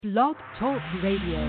Blog Talk Radio.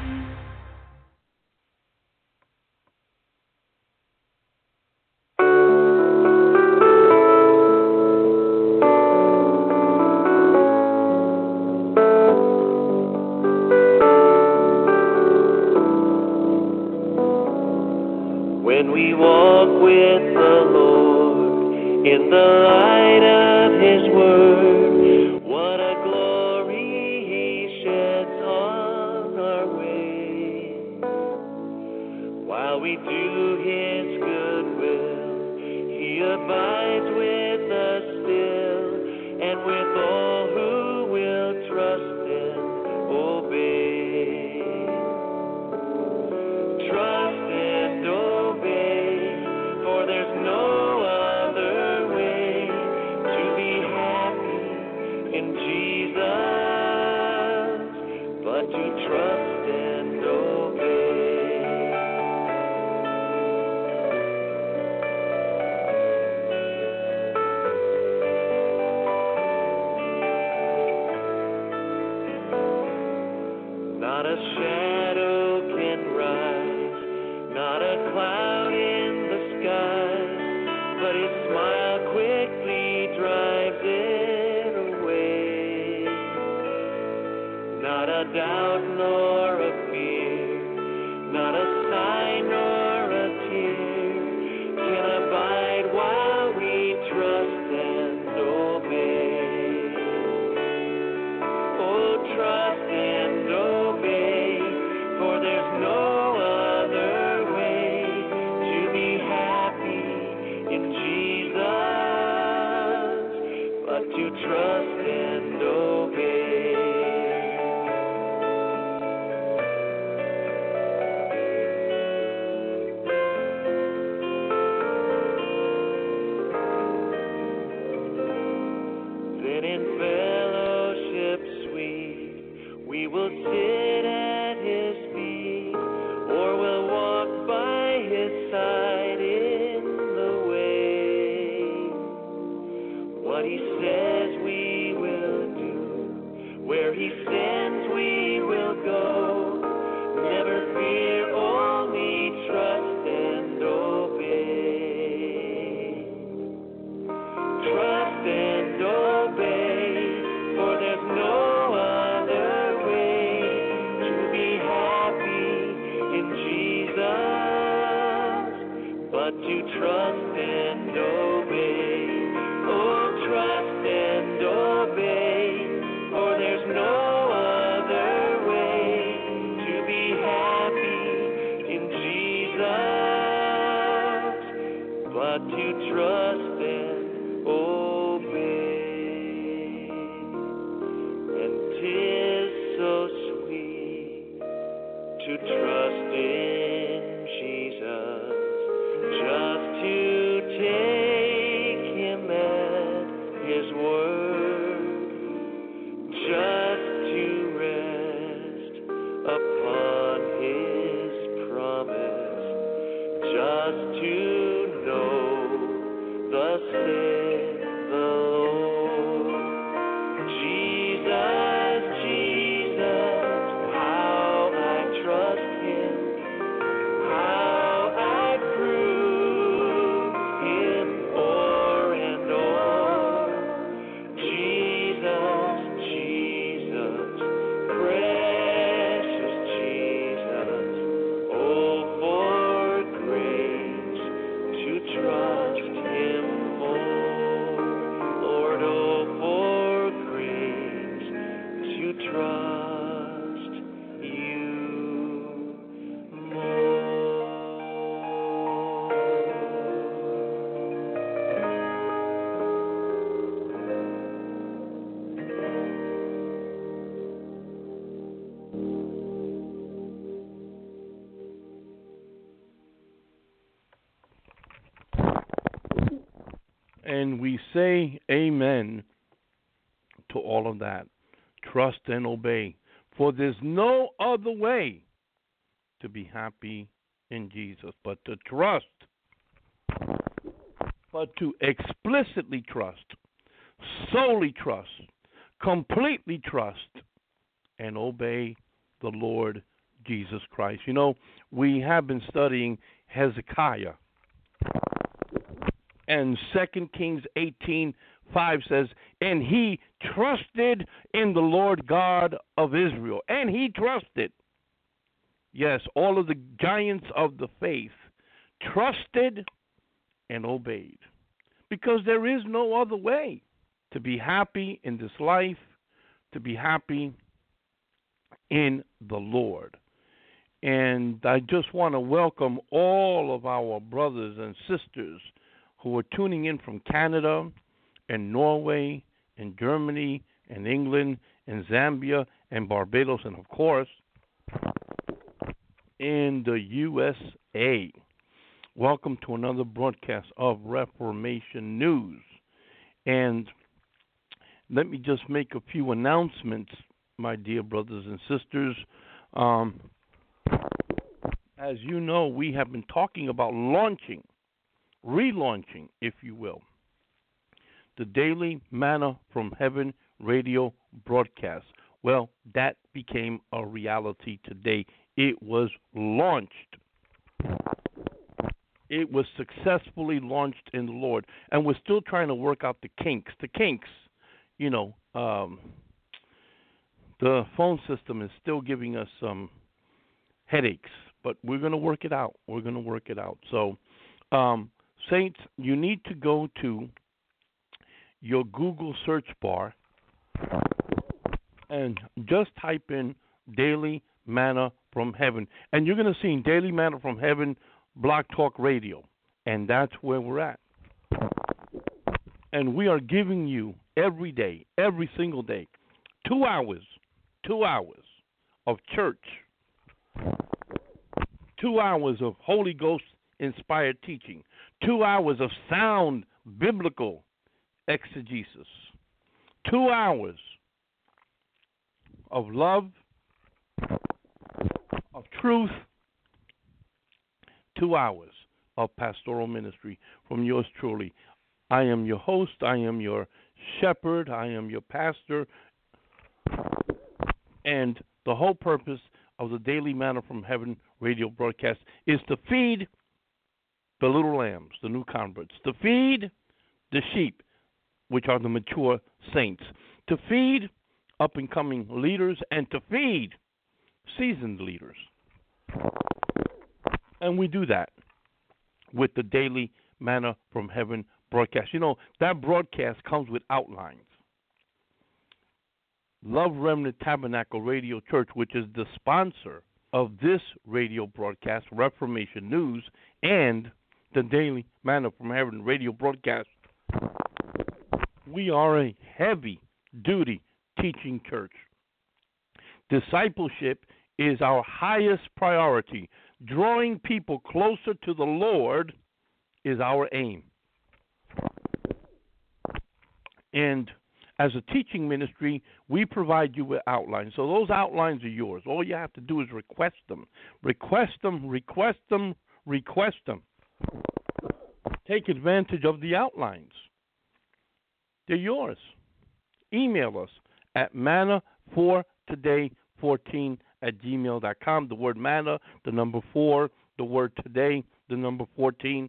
When we walk with the Lord in the light of His Word, what a glory He sheds on our way. While we do His good will, He abides with us still, and with all who will trust and obey. Trust and obey, for there's no other way to be happy in Jesus but to trust and obey. Not a shadow can rise, not a cloud in the sky, but His smile quickly drives it away. Not a doubt nor a fear, not a sign nor a tear can abide while we trust and obey. Oh, trust and obey, for there's no other way to be happy in Jesus but to trust and obey. Then in fellowship sweet we will sit at His feet, or will walk by His side in the way. What He says we will do, where He sends we will go. Never fear, only trust and obey. Trust and obey, for there's no other way to be happy in Jesus but to trust and obey. Oh, trust and obey, for there's no other way to be happy in Jesus but to trust and obey. And 'tis so sweet to trust in Jesus, just to take Him at His word, just to rest upon His promise, just to know thus saith the Lord. Jesus, Jesus, how I trust Him, how I prove Him o'er and o'er. Jesus, Jesus, precious Jesus, oh, for grace to trust Him more. Lord, oh, for grace to trust You more. And we say amen to all of that. Trust and obey. For there's no other way to be happy in Jesus but to trust, but to explicitly trust, solely trust, completely trust and obey the Lord Jesus Christ. You know, we have been studying Hezekiah, and 2 Kings 18:5 says, and he trusted in the Lord God of Israel. And he trusted. Yes, all of the giants of the faith trusted and obeyed. Because there is no other way to be happy in this life, to be happy in the Lord. And I just want to welcome all of our brothers and sisters who are tuning in from Canada and Norway and Germany and England and Zambia and Barbados and, of course, in the USA. Welcome to another broadcast of Reformation News. And let me just make a few announcements, my dear brothers and sisters. As you know, we have been talking about relaunching, if you will, the Daily Manna from Heaven radio broadcast. Well, that became a reality today. It was launched. It was successfully launched in the Lord. And we're still trying to work out the kinks. You know, the phone system is still giving us some headaches. But we're going to work it out. So, saints, you need to go to your Google search bar and just type in Daily Manna from Heaven. And you're going to see Daily Manna from Heaven Blog Talk Radio. And that's where we're at. And we are giving you every day, every single day, 2 hours of church. 2 hours of Holy Ghost inspired teaching. 2 hours of sound biblical exegesis. 2 hours of love, of truth. 2 hours of pastoral ministry from yours truly. I am your host. I am your shepherd. I am your pastor. And the whole purpose of the Daily Manna from Heaven radio broadcast is to feed the little lambs, the new converts, to feed the sheep, which are the mature saints, to feed up-and-coming leaders, and to feed seasoned leaders. And we do that with the Daily Manna from Heaven broadcast. You know, that broadcast comes with outlines. Love Remnant Tabernacle Radio Church, which is the sponsor of this radio broadcast, Reformation News, and the Daily Manna from Heaven radio broadcast, we are a heavy-duty teaching church. Discipleship is our highest priority. Drawing people closer to the Lord is our aim. And as a teaching ministry, we provide you with outlines. So those outlines are yours. All you have to do is request them. Request them. Take advantage of the outlines. They're yours. Email us at manna4today14@gmail.com. The word manna, the number 4, the word today, the number 14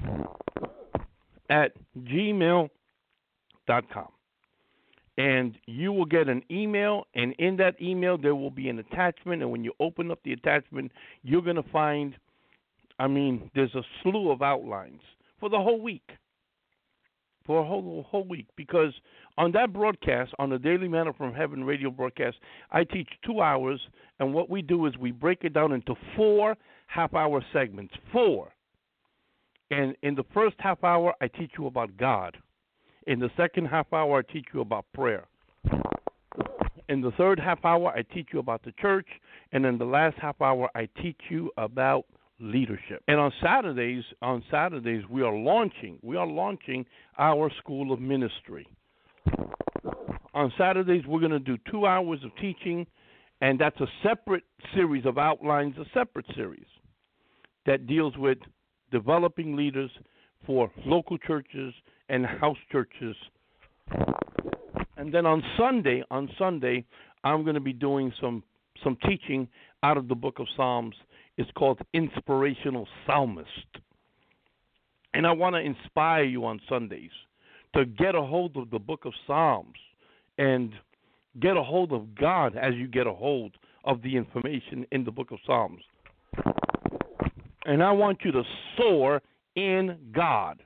at gmail.com. And you will get an email, and in that email there will be an attachment, and when you open up the attachment, you're going to find, there's a slew of outlines for the whole week. For a whole week. Because on that broadcast, on the Daily Manna from Heaven radio broadcast, I teach 2 hours, and what we do is we break it down into 4 half-hour segments. 4. And in the first half hour, I teach you about God. In the second half hour, I teach you about prayer. In the third half hour, I teach you about the church. And in the last half hour, I teach you about leadership. And on Saturdays, we are launching our School of Ministry. On Saturdays, we're going to do 2 hours of teaching, and that's a separate series of outlines, a separate series that deals with developing leaders for local churches and house churches. And then on Sunday, I'm going to be doing some teaching out of the book of Psalms. It's called Inspirational Psalmist. And I want to inspire you on Sundays to get a hold of the book of Psalms and get a hold of God as you get a hold of the information in the book of Psalms. And I want you to soar in God.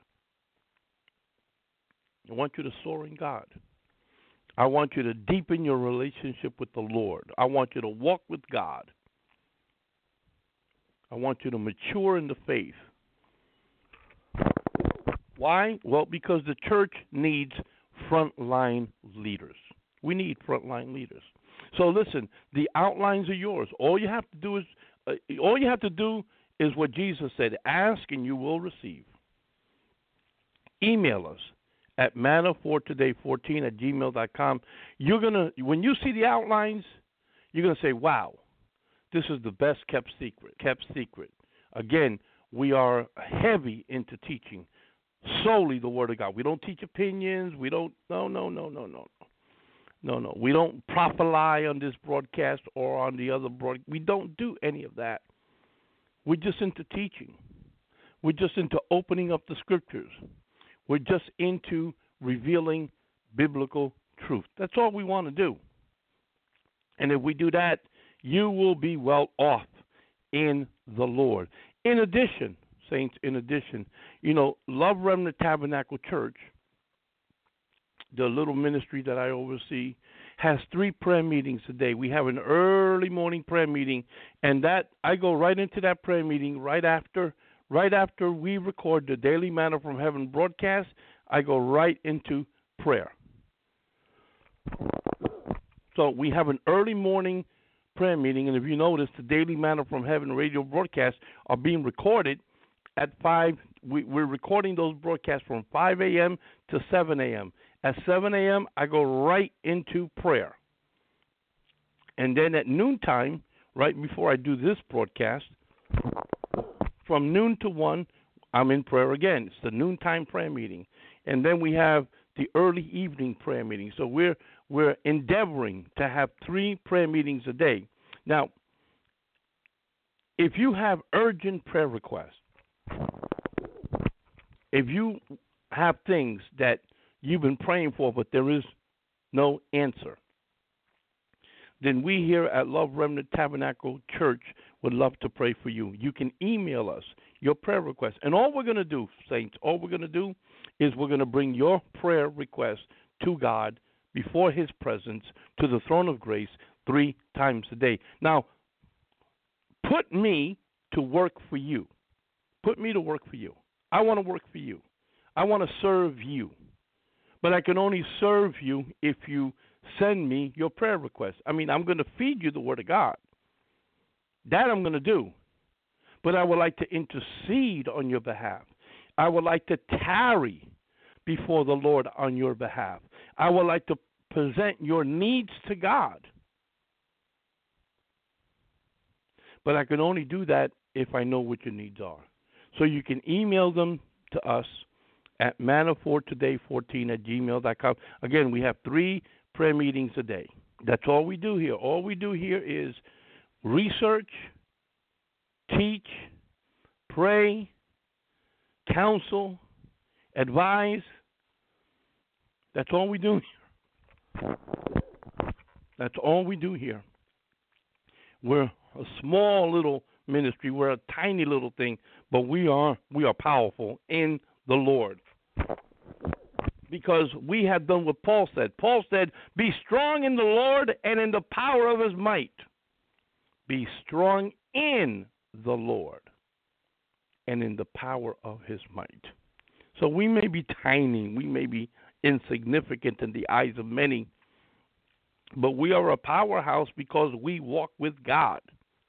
I want you to soar in God. I want you to deepen your relationship with the Lord. I want you to walk with God. I want you to mature in the faith. Why? Well, because the church needs frontline leaders. We need frontline leaders. So listen, the outlines are yours. All you have to do is what Jesus said: ask and you will receive. Email us at mannafortoday14@gmail.com. When you see the outlines, you're gonna say, "Wow, this is the best kept secret." Again, we are heavy into teaching solely the Word of God. We don't teach opinions. We don't. No. We don't prophesy on this broadcast or on the other broadcast. We don't do any of that. We're just into teaching. We're just into opening up the Scriptures. We're just into revealing biblical truth. That's all we want to do. And if we do that, you will be well off in the Lord. In addition, saints, Love Remnant Tabernacle Church, the little ministry that I oversee, has 3 prayer meetings a day. We have an early morning prayer meeting, and that I go right into that prayer meeting right after we record the Daily Manna from Heaven broadcast. I go right into prayer. So we have an early morning prayer meeting, and if you notice, the Daily Manna from Heaven radio broadcasts are being recorded at 5. We're recording those broadcasts from 5 a.m. to 7 a.m. At 7 a.m., I go right into prayer. And then at noontime, right before I do this broadcast, from noon to 1, I'm in prayer again. It's the noontime prayer meeting. And then we have the early evening prayer meeting. So we're endeavoring to have 3 prayer meetings a day. Now, if you have urgent prayer requests, if you have things that you've been praying for but there is no answer, then we here at Love Remnant Tabernacle Church would love to pray for you. You can email us your prayer requests. And all we're going to do, saints, is we're going to bring your prayer requests to God before His presence, to the throne of grace, 3 times a day. Now, put me to work for you. Put me to work for you. I want to work for you. I want to serve you. But I can only serve you if you send me your prayer requests. I'm going to feed you the Word of God. That I'm going to do. But I would like to intercede on your behalf. I would like to tarry before the Lord on your behalf. I would like to present your needs to God. But I can only do that if I know what your needs are. So you can email them to us at mannafortoday14@gmail.com. Again, we have 3 prayer meetings a day. That's all we do here. All we do here is research, teach, pray, counsel, advise. That's all we do here. That's all we do here. We're a small little ministry. We're a tiny little thing, but we are powerful in the Lord. Because we have done what Paul said. Paul said, be strong in the Lord and in the power of His might. Be strong in the Lord and in the power of His might. So we may be tiny, we may be insignificant in the eyes of many, but we are a powerhouse because we walk with God.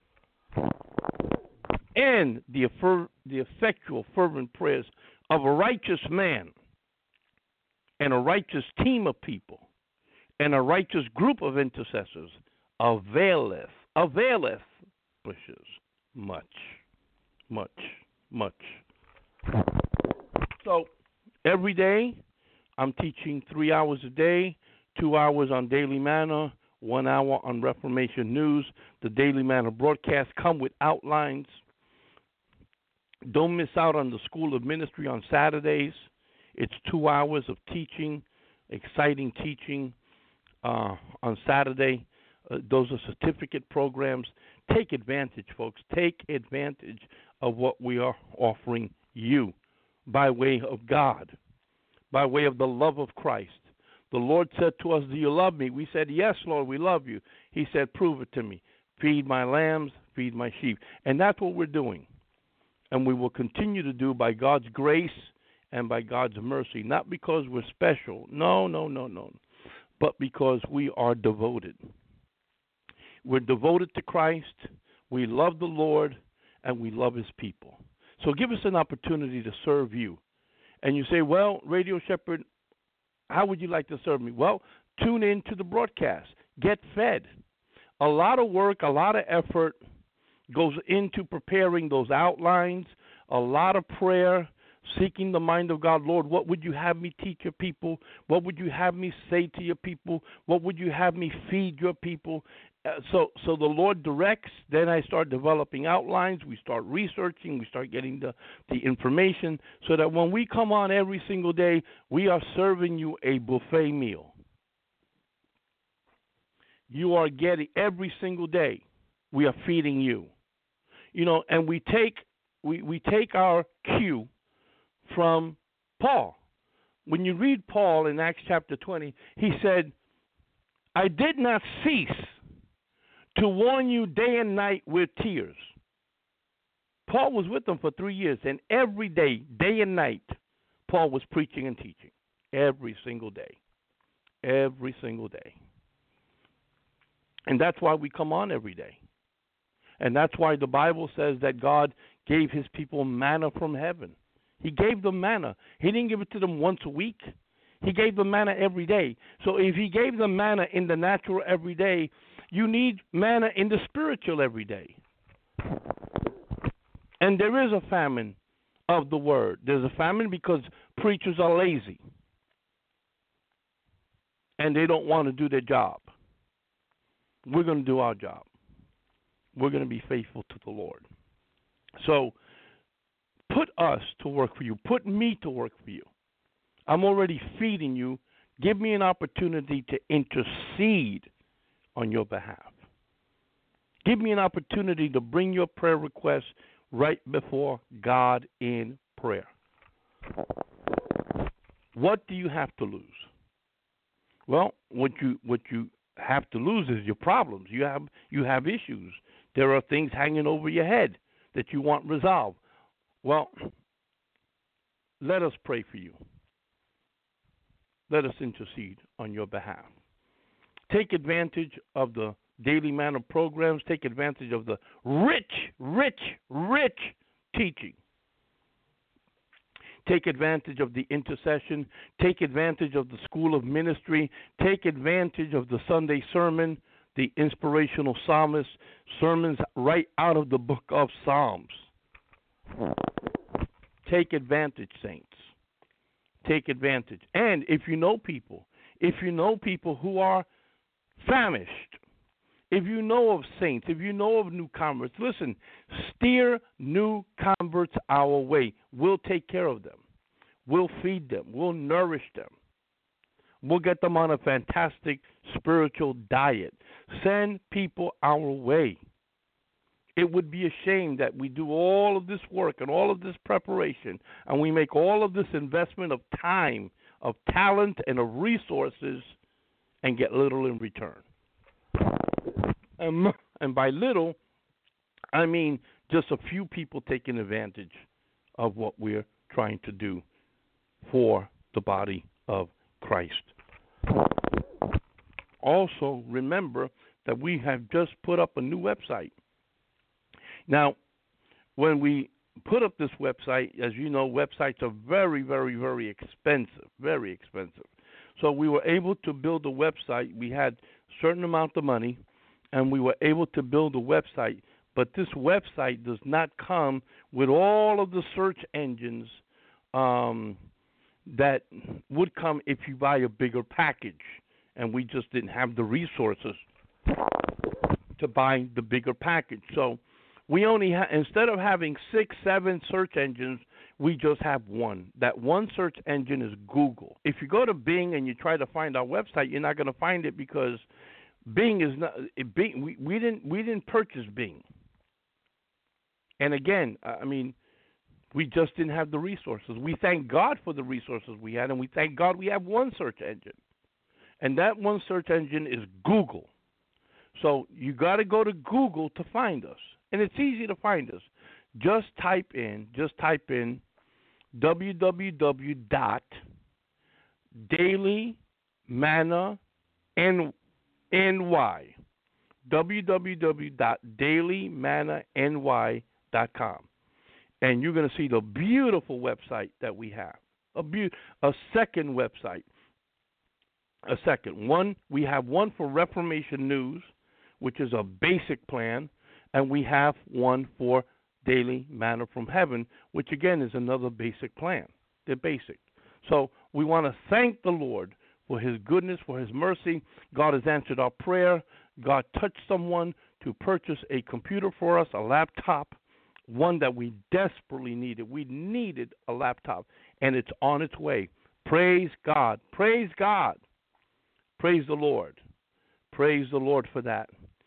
And the effectual, fervent prayers of a righteous man and a righteous team of people and a righteous group of intercessors availeth pushes much. So every day I'm teaching 3 hours a day, 2 hours on Daily Manna, 1 hour on Reformation News. The Daily Manna broadcast come with outlines. Don't miss out on the School of Ministry on Saturdays. It's 2 hours of teaching, exciting teaching on Saturday. Those are certificate programs. Take advantage, folks. Take advantage of what we are offering you by way of God, by way of the love of Christ. The Lord said to us, do you love me? We said, yes, Lord, we love you. He said, prove it to me. Feed my lambs, feed my sheep. And that's what we're doing. And we will continue to do by God's grace and by God's mercy, not because we're special. No. But because we are devoted. We're devoted to Christ. We love the Lord, and we love his people. So give us an opportunity to serve you. And you say, well, Radio Shepherd, how would you like to serve me? Well, tune in to the broadcast. Get fed. A lot of work, a lot of effort goes into preparing those outlines, a lot of prayer, seeking the mind of God. Lord, what would you have me teach your people? What would you have me say to your people? What would you have me feed your people? So the Lord directs. Then I start developing outlines. We start researching. We start getting the information so that when we come on every single day, we are serving you a buffet meal. You are getting every single day. We are feeding you. And we take our cue from Paul. When you read Paul in Acts chapter 20, he said, I did not cease to warn you day and night with tears. Paul was with them for 3 years, and every day, day and night, Paul was preaching and teaching. Every single day. Every single day. And that's why we come on every day. And that's why the Bible says that God gave his people manna from heaven. He gave them manna. He didn't give it to them once a week. He gave them manna every day. So if he gave them manna in the natural every day, you need manna in the spiritual every day. And there is a famine of the word. There's a famine because preachers are lazy. And they don't want to do their job. We're going to do our job. We're going to be faithful to the Lord. So put us to work for you. Put me to work for you. I'm already feeding you. Give me an opportunity to intercede on your behalf. Give me an opportunity to bring your prayer requests right before God in prayer. What do you have to lose? Well, what you have to lose is your problems. You have issues. There are things hanging over your head that you want resolved. Well, let us pray for you. Let us intercede on your behalf. Take advantage of the Daily Manna programs. Take advantage of the rich teaching. Take advantage of the intercession. Take advantage of the School of Ministry. Take advantage of the Sunday sermon, the inspirational psalmist, sermons right out of the book of Psalms. Take advantage, saints. Take advantage. And if you know people who are famished, if you know of saints, if you know of new converts, listen, steer new converts our way. We'll take care of them. We'll feed them. We'll nourish them. We'll get them on a fantastic spiritual diet. Send people our way. It would be a shame that we do all of this work and all of this preparation, and we make all of this investment of time, of talent, and of resources, and get little in return. And by little, I mean just a few people taking advantage of what we're trying to do for the body of Christ. Also, remember that we have just put up a new website. Now, when we put up this website, as you know, websites are very, very, very expensive, very expensive. So we were able to build a website. We had a certain amount of money, and we were able to build a website. But this website does not come with all of the search engines that would come if you buy a bigger package. And we just didn't have the resources to buy the bigger package. So we only instead of having 6, 7 search engines, we just have one. That one search engine is Google. If you go to Bing and you try to find our website, you're not going to find it because Bing is not. Bing, we didn't purchase Bing. And again, I mean, we just didn't have the resources. We thank God for the resources we had, and we thank God we have one search engine. And that one search engine is Google. So you got to go to Google to find us. And it's easy to find us. Just type in www.dailymannany, www.dailymannany.com. And you're going to see the beautiful website that we have. A second website. A second one. We have one for Reformation News, which is a basic plan, and we have one for Daily Manna from Heaven, which again is another basic plan. They're basic. So we want to thank the Lord for His goodness, for His mercy. God has answered our prayer. God touched someone to purchase a computer for us, a laptop, one that we desperately needed. We needed a laptop, and it's on its way. Praise God. Praise God. Praise the Lord. Praise the Lord for that.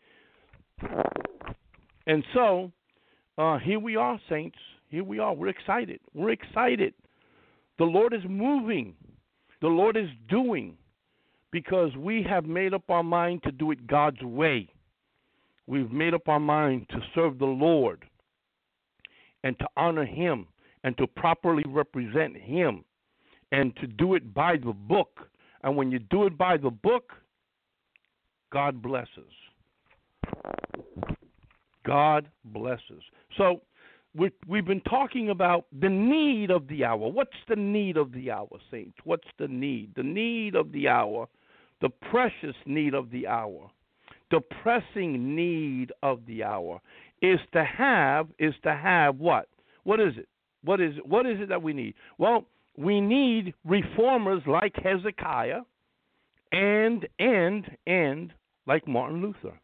And so, here we are, saints. Here we are. We're excited. We're excited. The Lord is moving. The Lord is doing, because we have made up our mind to do it God's way. We've made up our mind to serve the Lord and to honor Him and to properly represent Him and to do it by the book. And when you do it by the book, God blesses. God blesses. So we've been talking about the need of the hour. What's the need of the hour, saints? What's the need? The need of the hour, the precious need of the hour, the pressing need of the hour is to have what? What is it? What is it that we need? Well, we need reformers like Hezekiah and like Martin Luther.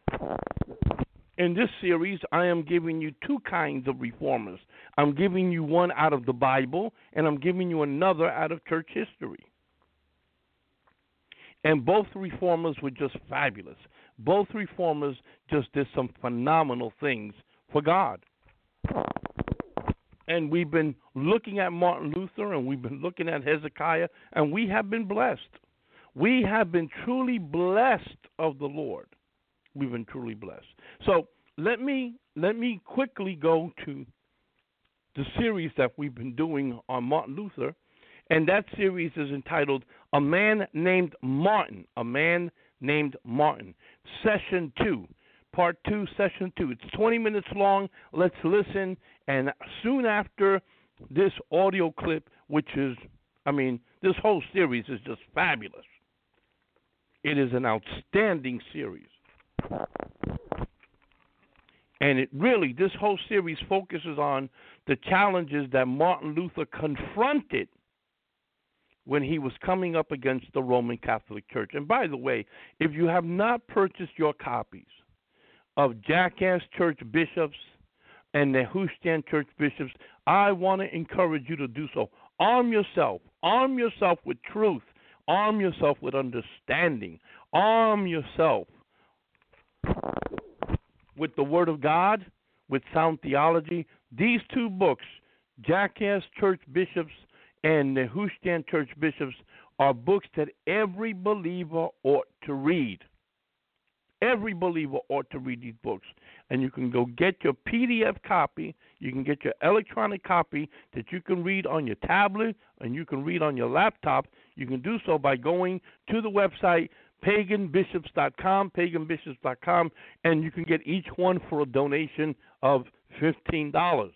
In this series, I am giving you two kinds of reformers. I'm giving you one out of the Bible, and I'm giving you another out of church history. And both reformers were just fabulous. Both reformers just did some phenomenal things for God. And we've been looking at Martin Luther, and we've been looking at Hezekiah, and we have been blessed. We have been truly blessed of the Lord. We've been truly blessed. So let me quickly go to the series that we've been doing on Martin Luther, and that series is entitled A Man Named Martin. A Man Named Martin. Session 2. Part 2, Session 2. It's 20 minutes long. Let's listen. And soon after this audio clip, which is, this whole series is just fabulous. It is an outstanding series. And this whole series focuses on the challenges that Martin Luther confronted when he was coming up against the Roman Catholic Church. And by the way, if you have not purchased your copies of Jackass Church Bishops and Nehushtan Church Bishops, I want to encourage you to do so. Arm yourself with truth. Arm yourself with understanding. Arm yourself with the Word of God, with sound theology. These two books, Jackass Church Bishops and Nehushtan Church Bishops, are books that every believer ought to read. Every believer ought to read these books. And you can go get your PDF copy. You can get your electronic copy that you can read on your tablet and you can read on your laptop. You can do so by going to the website paganbishops.com, and you can get each one for a donation of $15.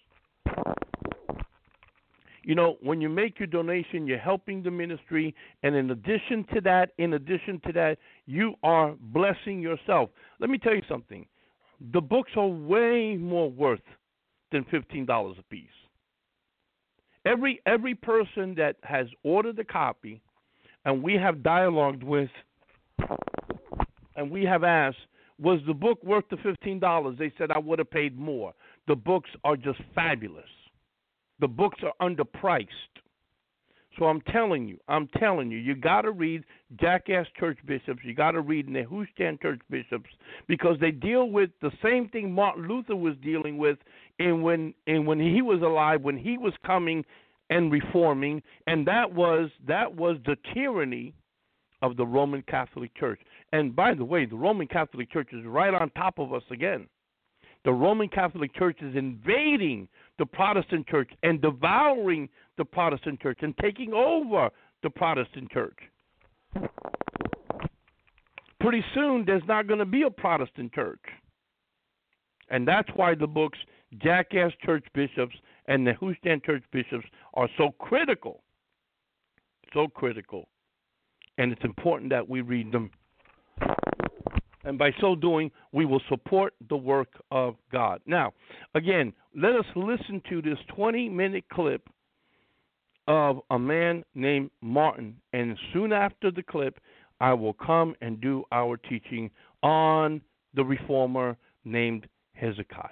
You know, when you make your donation, you're helping the ministry, and in addition to that, you are blessing yourself. Let me tell you something. The books are way more worth than $15 a piece. Every person that has ordered a copy, and we have dialogued with, and we have asked, was the book worth the $15? They said, I would have paid more. The books are just fabulous. The books are underpriced. So I'm telling you, you got to read Jackass Church Bishops. You got to read Nehushtan Church Bishops, because they deal with the same thing Martin Luther was dealing with when he was alive, when he was coming and reforming, and that was the tyranny of the Roman Catholic Church. And by the way, the Roman Catholic Church is right on top of us again. The Roman Catholic Church is invading the Protestant church and devouring the Protestant church and taking over the Protestant church. Pretty soon, there's not going to be a Protestant church. And that's why the books Jackass Church Bishops and Nehushtan Church Bishops are so critical. So critical. And it's important that we read them. And by so doing, we will support the work of God. Now, again, let us listen to this 20-minute clip of a man named Martin. And soon after the clip, I will come and do our teaching on the reformer named Hezekiah.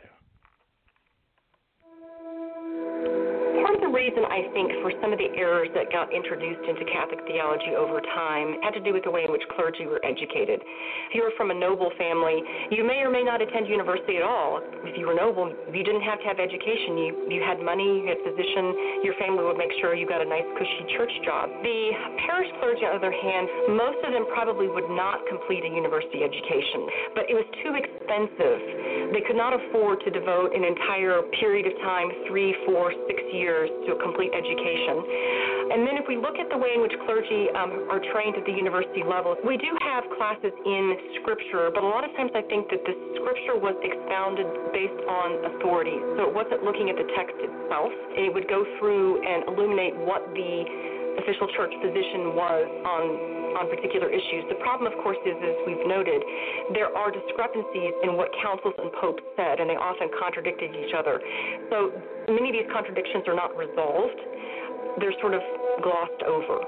Part of the reason I think for some of the errors that got introduced into Catholic theology over time had to do with the way in which clergy were educated. If you were from a noble family, you may or may not attend university at all. If you were noble, you didn't have to have education. You had money, you had position, your family would make sure you got a nice cushy church job. The parish clergy, on the other hand, most of them probably would not complete a university education, but it was too expensive. They could not afford to devote an entire period of time, 3, 4, 6 years, to a complete education. And then if we look at the way in which clergy are trained at the university level, we do have classes in Scripture, but a lot of times I think that the Scripture was expounded based on authority. So it wasn't looking at the text itself. It would go through and illuminate what the official church position was on particular issues. The problem, of course, is, as we've noted, there are discrepancies in what councils and popes said, and they often contradicted each other. So many of these contradictions are not resolved. They're sort of glossed over.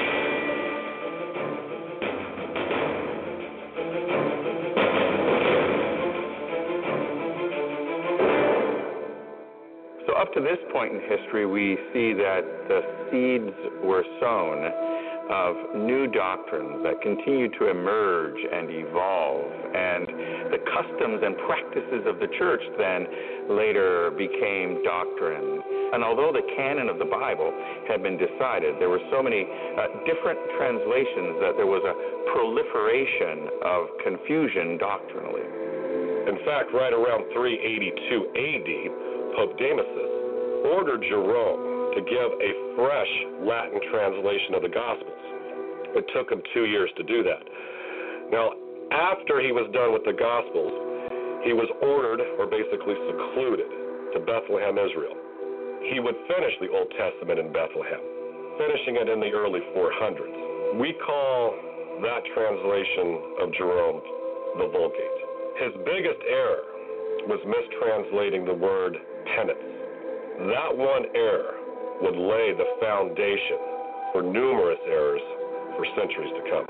So up to this point in history, we see that the seeds were sown of new doctrines that continue to emerge and evolve, and the customs and practices of the church then later became doctrine. And although the canon of the Bible had been decided, there were so many different translations that there was a proliferation of confusion doctrinally. In fact, right around 382 AD, Pope Damasus ordered Jerome to give a fresh Latin translation of the Gospels. It took him 2 years to do that. Now, after he was done with the Gospels, he was ordered, or basically secluded, to Bethlehem, Israel. He would finish the Old Testament in Bethlehem, finishing it in the early 400s. We call that translation of Jerome the Vulgate. His biggest error was mistranslating the word penance. That one error would lay the foundation for numerous errors for centuries to come.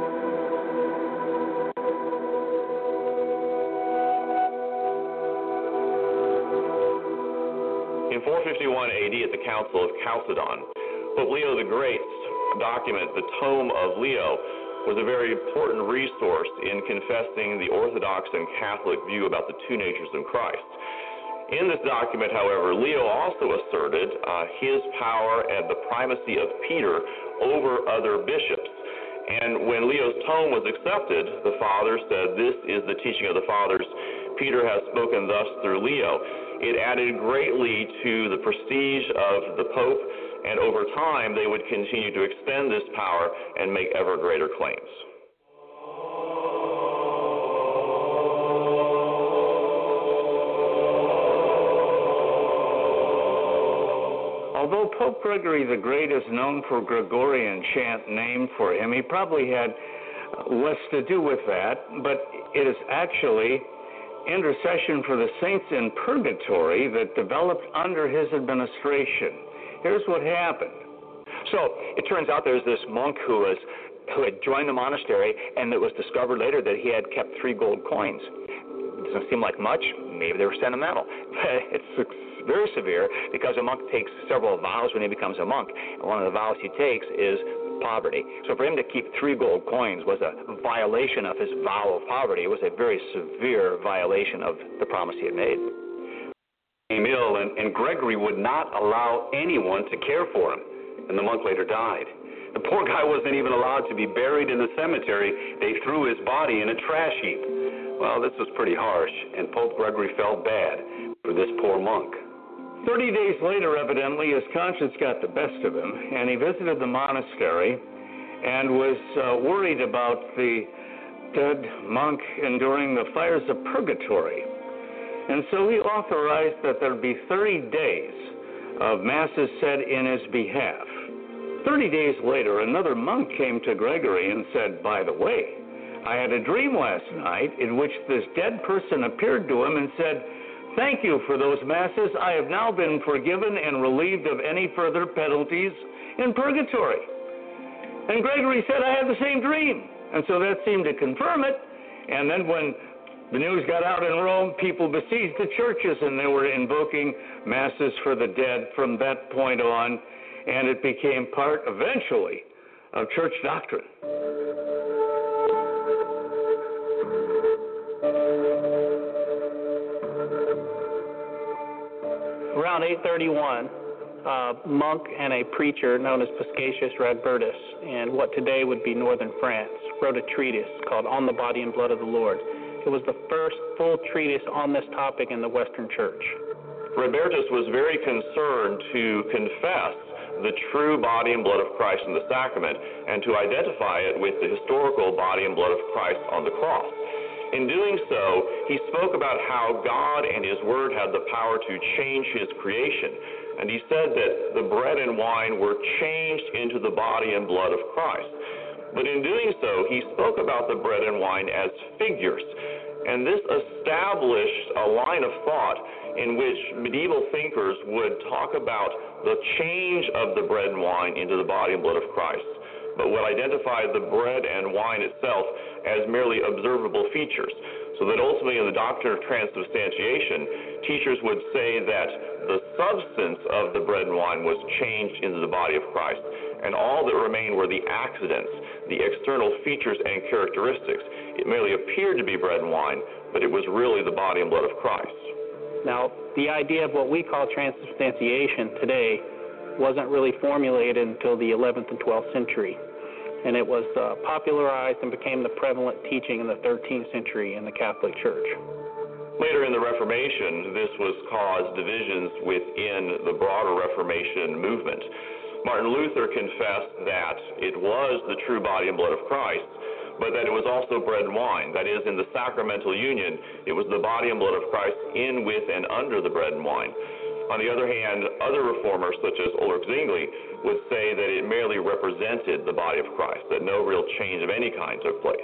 In 451 AD at the Council of Chalcedon, Pope Leo the Great's document, the Tome of Leo, was a very important resource in confessing the Orthodox and Catholic view about the two natures of Christ. In this document, however, Leo also asserted his power and the primacy of Peter over other bishops. And when Leo's tome was accepted, the Fathers said, "This is the teaching of the Fathers. Peter has spoken thus through Leo." It added greatly to the prestige of the Pope, and over time they would continue to extend this power and make ever greater claims. Although Pope Gregory the Great is known for Gregorian chant named for him, he probably had less to do with that, but it is actually intercession for the saints in purgatory that developed under his administration. Here's what happened. So it turns out there's this monk who was who had joined the monastery, and it was discovered later that he had kept 3 gold coins. It doesn't seem like much. Maybe they were sentimental. But it's very severe because a monk takes several vows when he becomes a monk. And one of the vows he takes is poverty. So for him to keep 3 gold coins was a violation of his vow of poverty. It was a very severe violation of the promise he had made. Ill, and Gregory would not allow anyone to care for him, and the monk later died. The poor guy wasn't even allowed to be buried in the cemetery. They threw his body in a trash heap. Well, this was pretty harsh, and Pope Gregory felt bad for this poor monk. 30 days later, evidently, his conscience got the best of him, and he visited the monastery and was worried about the dead monk enduring the fires of purgatory. And so he authorized that there be 30 days of masses said in his behalf. 30 days later, another monk came to Gregory and said, "By the way, I had a dream last night in which this dead person appeared to him and said, 'Thank you for those masses. I have now been forgiven and relieved of any further penalties in purgatory.'" And Gregory said, "I had the same dream." And so that seemed to confirm it. And then when the news got out in Rome, people besieged the churches, and they were invoking masses for the dead from that point on, and it became part, eventually, of church doctrine. Around 831, a monk and a preacher known as Paschasius Radbertus in what today would be northern France wrote a treatise called On the Body and Blood of the Lord. It was the first full treatise on this topic in the Western Church. Radbertus was very concerned to confess the true body and blood of Christ in the sacrament and to identify it with the historical body and blood of Christ on the cross. In doing so, he spoke about how God and his word had the power to change his creation. And he said that the bread and wine were changed into the body and blood of Christ. But in doing so, he spoke about the bread and wine as figures. And this established a line of thought in which medieval thinkers would talk about the change of the bread and wine into the body and blood of Christ, but would identify the bread and wine itself as merely observable features. So that ultimately in the doctrine of transubstantiation, teachers would say that the substance of the bread and wine was changed into the body of Christ, and all that remained were the accidents, the external features and characteristics. It merely appeared to be bread and wine, but it was really the body and blood of Christ. Now, the idea of what we call transubstantiation today wasn't really formulated until the 11th and 12th century. And it was popularized and became the prevalent teaching in the 13th century in the Catholic Church. Later in the Reformation, this was caused divisions within the broader Reformation movement. Martin Luther confessed that it was the true body and blood of Christ, but that it was also bread and wine. That is, in the sacramental union, it was the body and blood of Christ in, with, and under the bread and wine. On the other hand, other reformers, such as Ulrich Zwingli, would say that it merely represented the body of Christ, that no real change of any kind took place.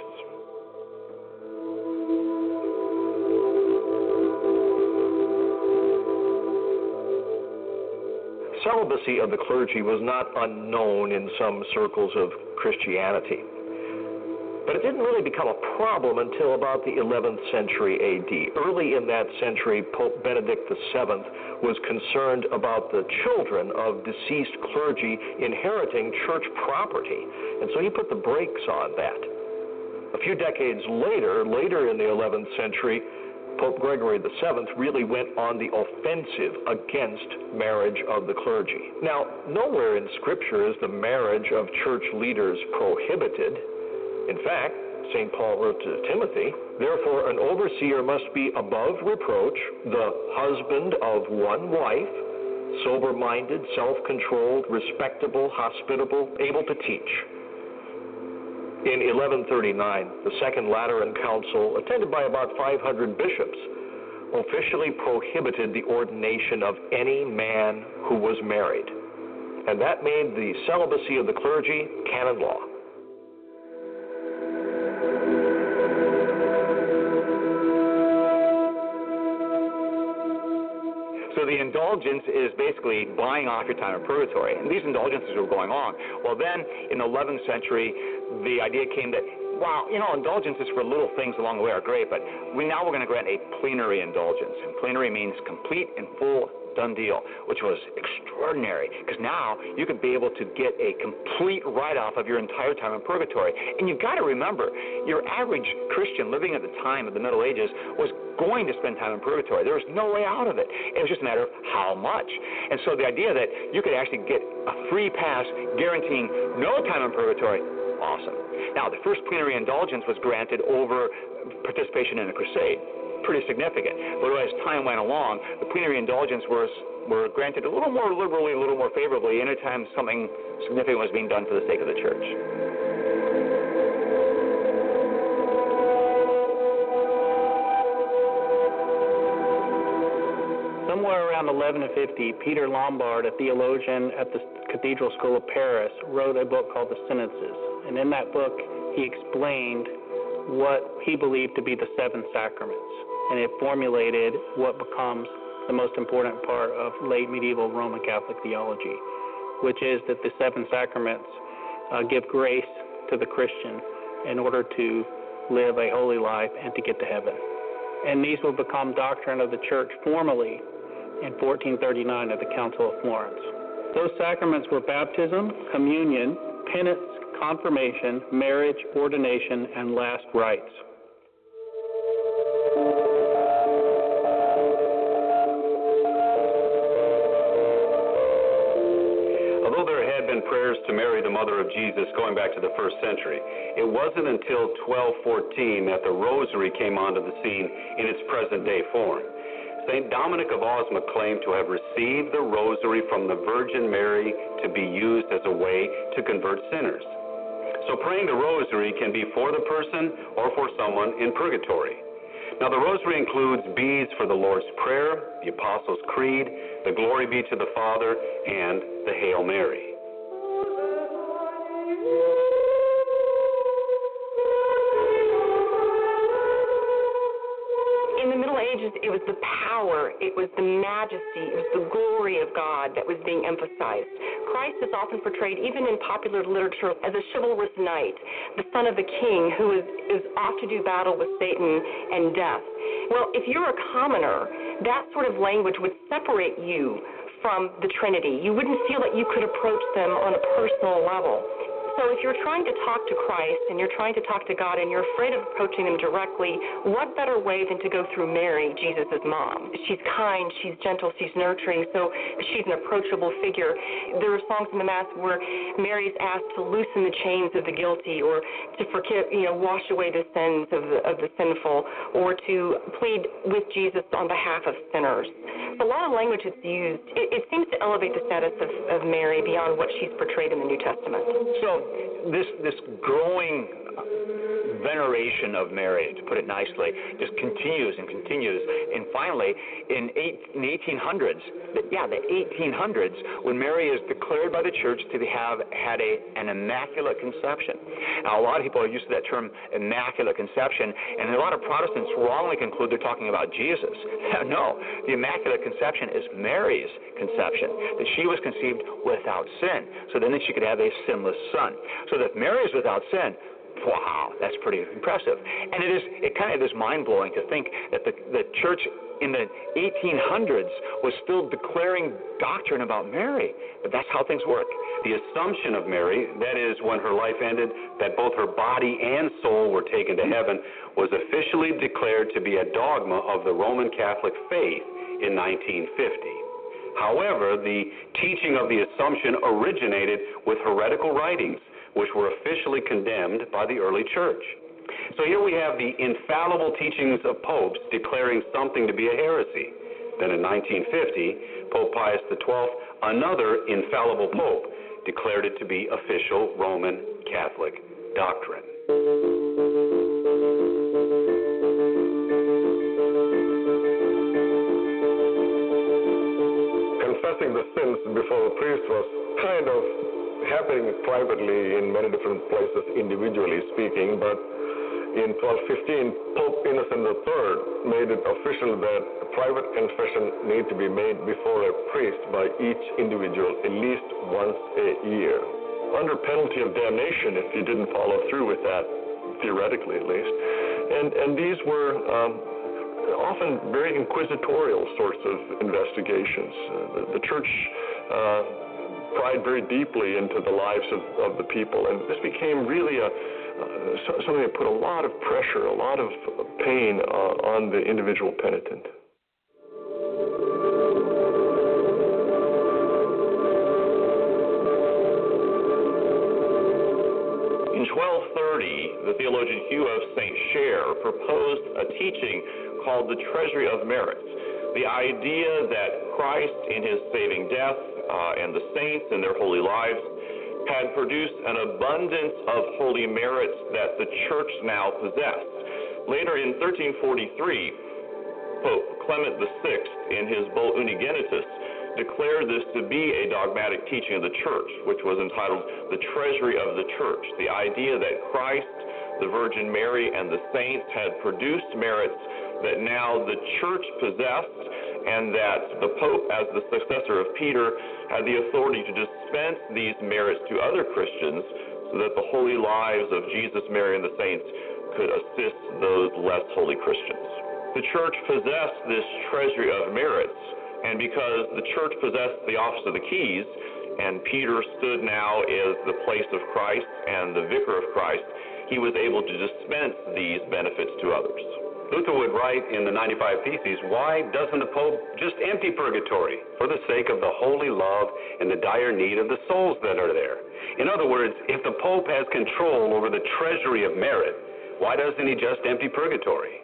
Celibacy of the clergy was not unknown in some circles of Christianity. But it didn't really become a problem until about the 11th century AD. Early in that century, Pope Benedict VII was concerned about the children of deceased clergy inheriting church property, and so he put the brakes on that. A few decades later in the 11th century, Pope Gregory VII really went on the offensive against marriage of the clergy. Now, nowhere in Scripture is the marriage of church leaders prohibited. In fact, St. Paul wrote to Timothy, "Therefore an overseer must be above reproach, the husband of one wife, sober-minded, self-controlled, respectable, hospitable, able to teach." In 1139, the Second Lateran Council, attended by about 500 bishops, officially prohibited the ordination of any man who was married. And that made the celibacy of the clergy canon law. So the indulgence is basically buying off your time in purgatory. And these indulgences were going on. Well, then in the 11th century, the idea came that, wow, indulgences for little things along the way are great, but now we're going to grant a plenary indulgence. And plenary means complete and full, done deal, which was extraordinary, because now you could be able to get a complete write-off of your entire time in purgatory. And you've got to remember, your average Christian living at the time of the Middle Ages was going to spend time in purgatory. There was no way out of it. It was just a matter of how much. And so the idea that you could actually get a free pass guaranteeing no time in purgatory, awesome. Now, the first plenary indulgence was granted over participation in a crusade. Pretty significant. But as time went along, the plenary indulgence were granted a little more liberally, a little more favorably anytime something significant was being done for the sake of the church. Somewhere around 1150, Peter Lombard, a theologian at the Cathedral School of Paris, wrote a book called The Sentences. And in that book, he explained what he believed to be the seven sacraments. And it formulated what becomes the most important part of late medieval Roman Catholic theology, which is that the seven sacraments give grace to the Christian in order to live a holy life and to get to heaven. And these will become doctrine of the Church formally in 1439 at the Council of Florence. Those sacraments were baptism, communion, penance, confirmation, marriage, ordination, and last rites. Although there had been prayers to Mary, the mother of Jesus, going back to the first century, it wasn't until 1214 that the rosary came onto the scene in its present-day form. St. Dominic of Osma claimed to have received the rosary from the Virgin Mary to be used as a way to convert sinners. So praying the rosary can be for the person or for someone in purgatory. Now, the rosary includes beads for the Lord's Prayer, the Apostles' Creed, the Glory be to the Father, and the Hail Mary. In the Middle Ages, it was the power, it was the majesty, it was the glory of God that was being emphasized. Christ is often portrayed, even in popular literature, as a chivalrous knight, the son of the king who is off to do battle with Satan and death. Well, if you're a commoner, that sort of language would separate you from the Trinity. You wouldn't feel that you could approach them on a personal level. So if you're trying to talk to Christ and you're trying to talk to God and you're afraid of approaching him directly, what better way than to go through Mary, Jesus' mom? She's kind, she's gentle, she's nurturing, so she's an approachable figure. There are songs in the Mass where Mary's asked to loosen the chains of the guilty or to forgive, wash away the sins of the sinful, or to plead with Jesus on behalf of sinners. A lot of language that's used, it seems to elevate the status of Mary beyond what she's portrayed in the New Testament. So this growing veneration of Mary, to put it nicely, just continues and continues. And finally, in the 1800s, the 1800s, when Mary is declared by the Church to have had an immaculate conception. Now, a lot of people are used to that term immaculate conception, and a lot of Protestants wrongly conclude they're talking about Jesus. No, the immaculate conception is Mary's conception, that she was conceived without sin, so then she could have a sinless son. So that Mary is without sin, wow, that's pretty impressive. And it kind of is mind-blowing to think that the Church in the 1800s was still declaring doctrine about Mary. But that's how things work. The Assumption of Mary, that is when her life ended, that both her body and soul were taken to heaven, was officially declared to be a dogma of the Roman Catholic faith in 1950. However, the teaching of the Assumption originated with heretical writings, which were officially condemned by the early church. So here we have the infallible teachings of popes declaring something to be a heresy. Then in 1950, Pope Pius XII, another infallible pope, declared it to be official Roman Catholic doctrine. Confessing the sins before the priest was kind of happening privately in many different places, individually speaking, but in 1215, Pope Innocent III made it official that a private confession need to be made before a priest by each individual at least once a year, under penalty of damnation if you didn't follow through with that, theoretically at least. And these were often very inquisitorial sorts of investigations. The church pried very deeply into the lives of the people, and this became really something that put a lot of pressure, a lot of pain on the individual penitent. In 1230, the theologian Hugh of St. Cher proposed a teaching called the Treasury of Merits, the idea that Christ in his saving death and the saints in their holy lives had produced an abundance of holy merits that the church now possessed. Later in 1343, Pope Clement VI, in his Bull Unigenitus, declared this to be a dogmatic teaching of the church, which was entitled The Treasury of the Church, the idea that Christ, the Virgin Mary, and the saints had produced merits that now the church possessed, and that the Pope, as the successor of Peter, had the authority to dispense these merits to other Christians so that the holy lives of Jesus, Mary, and the saints could assist those less holy Christians. The church possessed this treasury of merits, and because the church possessed the office of the keys, and Peter stood now as the place of Christ and the vicar of Christ, he was able to dispense these benefits to others. Luther would write in the 95 Theses, why doesn't the Pope just empty purgatory for the sake of the holy love and the dire need of the souls that are there? In other words, if the Pope has control over the treasury of merit, why doesn't he just empty purgatory?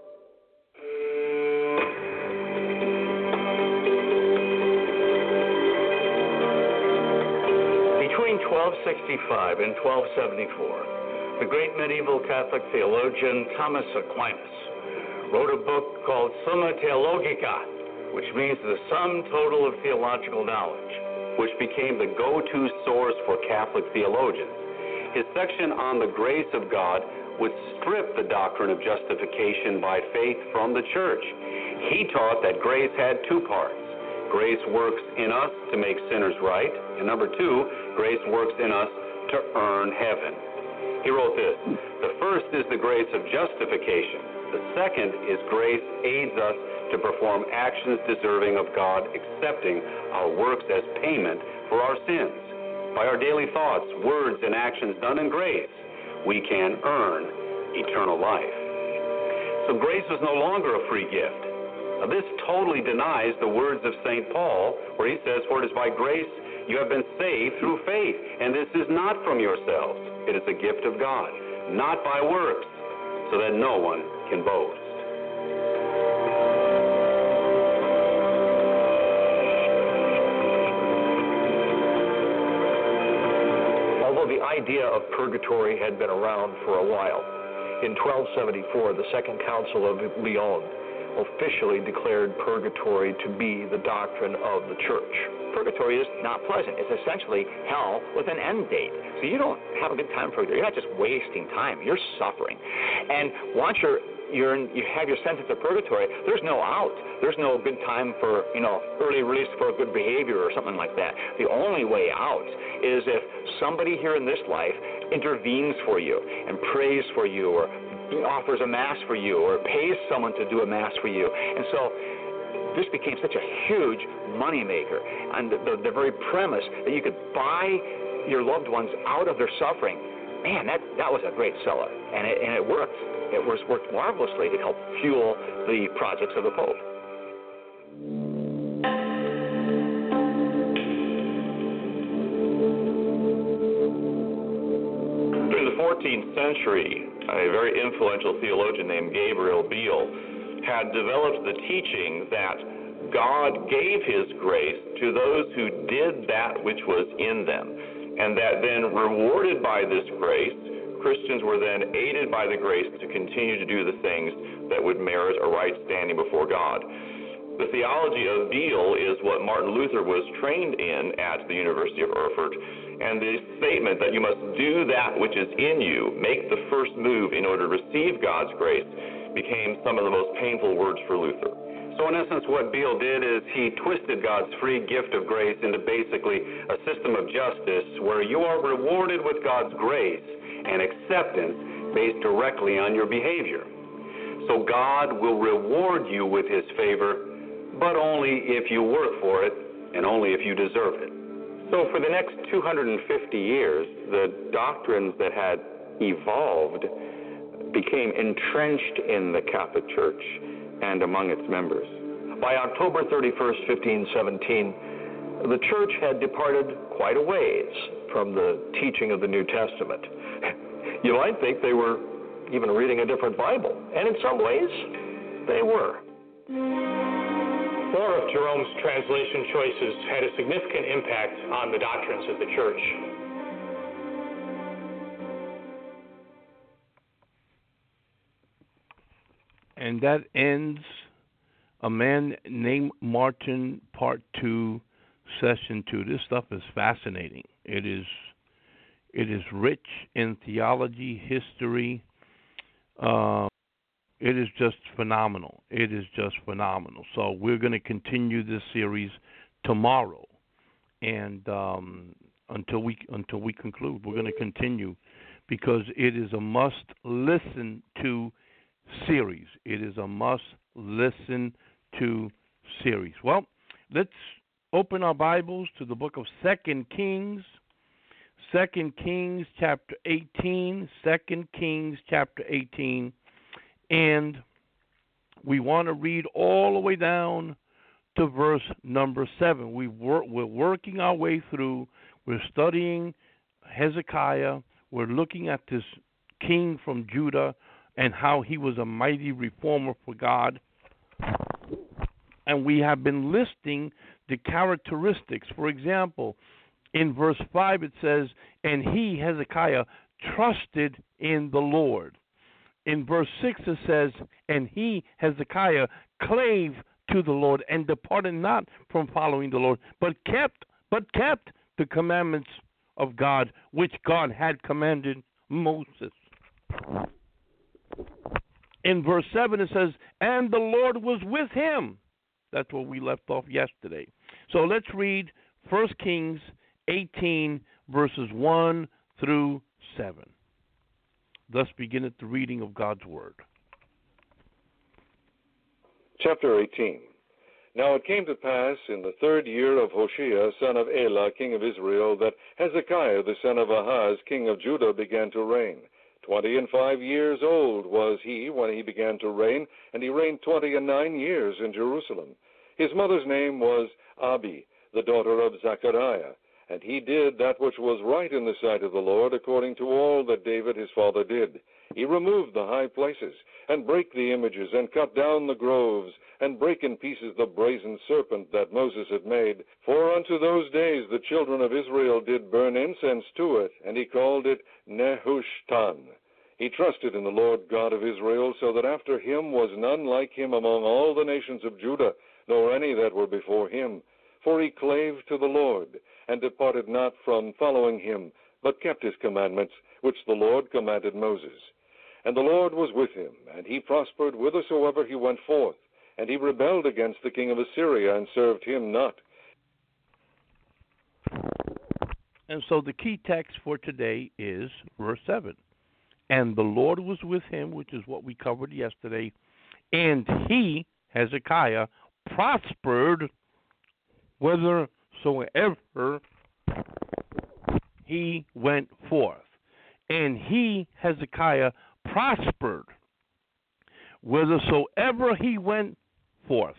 Between 1265 and 1274, the great medieval Catholic theologian Thomas Aquinas wrote a book called Summa Theologica, which means the sum total of theological knowledge, which became the go-to source for Catholic theologians. His section on the grace of God would strip the doctrine of justification by faith from the church. He taught that grace had two parts. Grace works in us to make sinners right, and number two, grace works in us to earn heaven. He wrote this, the first is the grace of justification. The second is grace aids us to perform actions deserving of God accepting our works as payment for our sins. By our daily thoughts, words, and actions done in grace, we can earn eternal life. So grace was no longer a free gift. Now, this totally denies the words of St. Paul, where he says, for it is by grace you have been saved through faith, and this is not from yourselves. It is a gift of God, not by works, so that no one can boast. Although the idea of purgatory had been around for a while, in 1274, the Second Council of Lyon officially declared purgatory to be the doctrine of the church. Purgatory is not pleasant. It's essentially hell with an end date. So you don't have a good time in purgatory. You're not just wasting time. You're suffering. And once you have your sentence of purgatory, there's no out. There's no good time for, early release for good behavior or something like that. The only way out is if somebody here in this life intervenes for you and prays for you or offers a mass for you or pays someone to do a mass for you. And so this became such a huge moneymaker, and the very premise that you could buy your loved ones out of their suffering, man, that was a great seller, and it worked. It worked marvelously to help fuel the projects of the Pope. During the 14th century, a very influential theologian named Gabriel Biel had developed the teaching that God gave his grace to those who did that which was in them, and that then rewarded by this grace, Christians were then aided by the grace to continue to do the things that would merit a right standing before God. The theology of Beale is what Martin Luther was trained in at the University of Erfurt, and the statement that you must do that which is in you, make the first move in order to receive God's grace, became some of the most painful words for Luther. So in essence, what Beale did is he twisted God's free gift of grace into basically a system of justice where you are rewarded with God's grace and acceptance based directly on your behavior. So God will reward you with his favor, but only if you work for it and only if you deserve it. So for the next 250 years, the doctrines that had evolved became entrenched in the Catholic Church and among its members. By October 31st, 1517, the Church had departed quite a ways from the teaching of the New Testament. You might think they were even reading a different Bible, and in some ways, they were. Four of Jerome's translation choices had a significant impact on the doctrines of the Church. And that ends A Man Named Martin, Part 2, Session 2. This stuff is fascinating. It is rich in theology, history. It is just phenomenal. It is just phenomenal. So we're going to continue this series tomorrow, and until we conclude, we're going to continue because it is a must listen to series. It is a must listen to series. Well, let's open our Bibles to the book of 2 Kings. 2 Kings chapter 18. 2 Kings chapter 18. And we want to read all the way down to verse number 7. We're working our way through. We're studying Hezekiah. We're looking at this king from Judah and how he was a mighty reformer for God. And we have been listing the characteristics. For example, in verse 5 it says, and he, Hezekiah, trusted in the Lord. In verse 6 it says, and he, Hezekiah, clave to the Lord and departed not from following the Lord, but kept the commandments of God, which God had commanded Moses. In verse 7 it says, and the Lord was with him. That's where we left off yesterday. So let's read 1 Kings 18, verses 1 through 7. Thus beginneth the reading of God's word. Chapter 18. Now it came to pass in the 3rd year of Hoshea, son of Elah, king of Israel, that Hezekiah, the son of Ahaz, king of Judah, began to reign. 25 years old was he when he began to reign, and he reigned 29 years in Jerusalem. His mother's name was Abi, the daughter of Zechariah. And he did that which was right in the sight of the Lord, according to all that David his father did. He removed the high places, and brake the images, and cut down the groves, and brake in pieces the brazen serpent that Moses had made. For unto those days the children of Israel did burn incense to it, and he called it Nehushtan. He trusted in the Lord God of Israel, so that after him was none like him among all the nations of Judah, nor any that were before him. For he clave to the Lord, and departed not from following him, but kept his commandments, which the Lord commanded Moses. And the Lord was with him, and he prospered whithersoever he went forth. And he rebelled against the king of Assyria, and served him not. And so the key text for today is verse 7. And the Lord was with him, which is what we covered yesterday, and he, Hezekiah, prospered whithersoever he went forth. And he, Hezekiah, prospered whithersoever he went forth.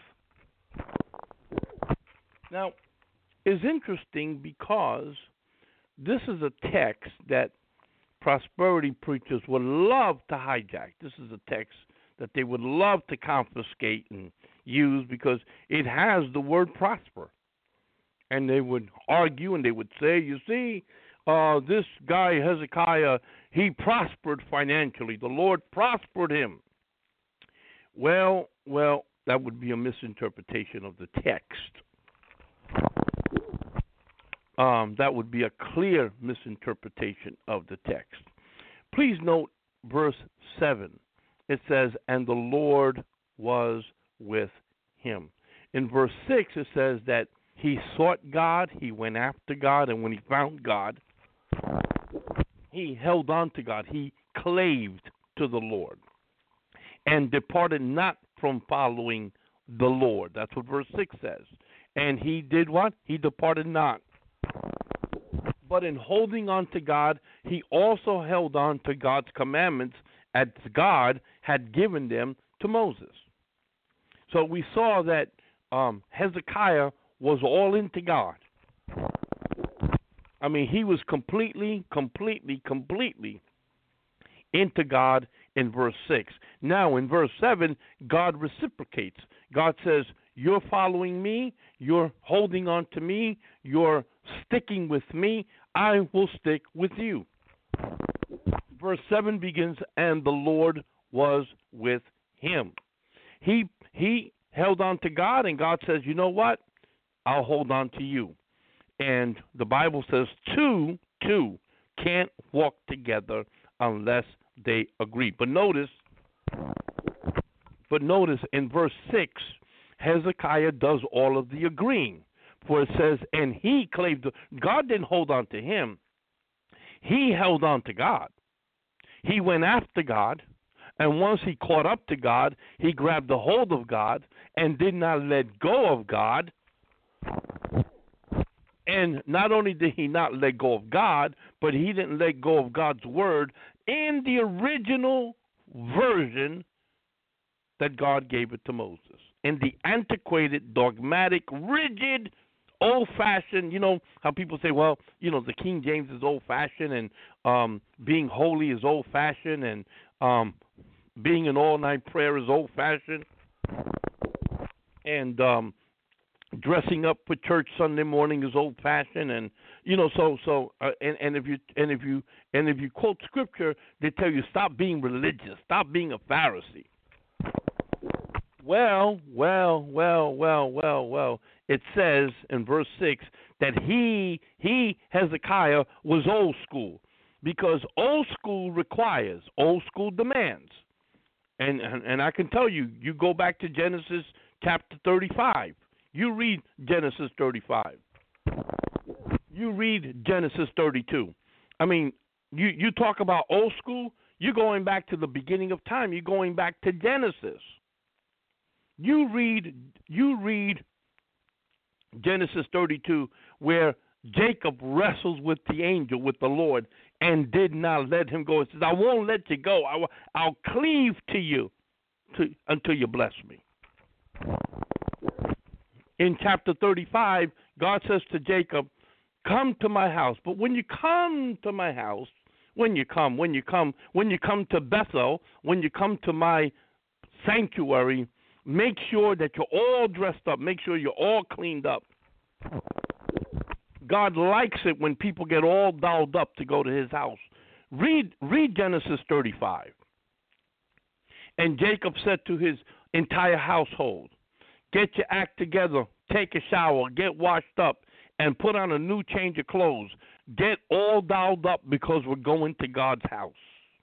Now, it's interesting because this is a text that prosperity preachers would love to hijack. This is a text that they would love to confiscate and use because it has the word prosper. And they would argue and they would say, you see, this guy Hezekiah, he prospered financially. The Lord prospered him. Well, that would be a misinterpretation of the text. That would be a clear misinterpretation of the text. Please note verse 7. It says, and the Lord was with him. In verse 6, it says that he sought God, he went after God, and when he found God, he held on to God. He claved to the Lord and departed not from following the Lord. That's what verse 6 says. And he did what? He departed not. But in holding on to God, he also held on to God's commandments as God had given them to Moses. So we saw that Hezekiah was all into God. I mean, he was completely into God in verse 6. Now, in verse 7, God reciprocates. God says, you're following me, you're holding on to me, you're sticking with me, I will stick with you. Verse 7 begins, and the Lord was with him. He held on to God, and God says, you know what? I'll hold on to you. And the Bible says two can't walk together unless they agree. But notice in verse 6, Hezekiah does all of the agreeing. For it says, and he claimed, God didn't hold on to him. He held on to God. He went after God, and once he caught up to God, he grabbed a hold of God and did not let go of God. And not only did he not let go of God, but he didn't let go of God's word in the original version that God gave it to Moses. In the antiquated, dogmatic, rigid, old-fashioned, you know how people say, well, you know, the King James is old-fashioned, and being holy is old-fashioned, and being an all-night prayer is old-fashioned, and dressing up for church Sunday morning is old-fashioned, and you know, and if you quote scripture, they tell you stop being religious, stop being a Pharisee. Well. It says in verse 6 that he Hezekiah was old school, because old school requires, old school demands, and I can tell you, you go back to Genesis chapter 35. You read Genesis 35. You read Genesis 32. I mean, you talk about old school, you're going back to the beginning of time. You're going back to Genesis. You read Genesis 32, where Jacob wrestles with the angel, with the Lord, and did not let him go. It says, I won't let you go. I'll cleave to you until you bless me. In chapter 35, God says to Jacob, come to my house. But when you come to my house, when you come to Bethel, when you come to my sanctuary, make sure that you're all dressed up. Make sure you're all cleaned up. God likes it when people get all dolled up to go to his house. Read Genesis 35. And Jacob said to his entire household, get your act together, take a shower, get washed up, and put on a new change of clothes. Get all dolled up because we're going to God's house.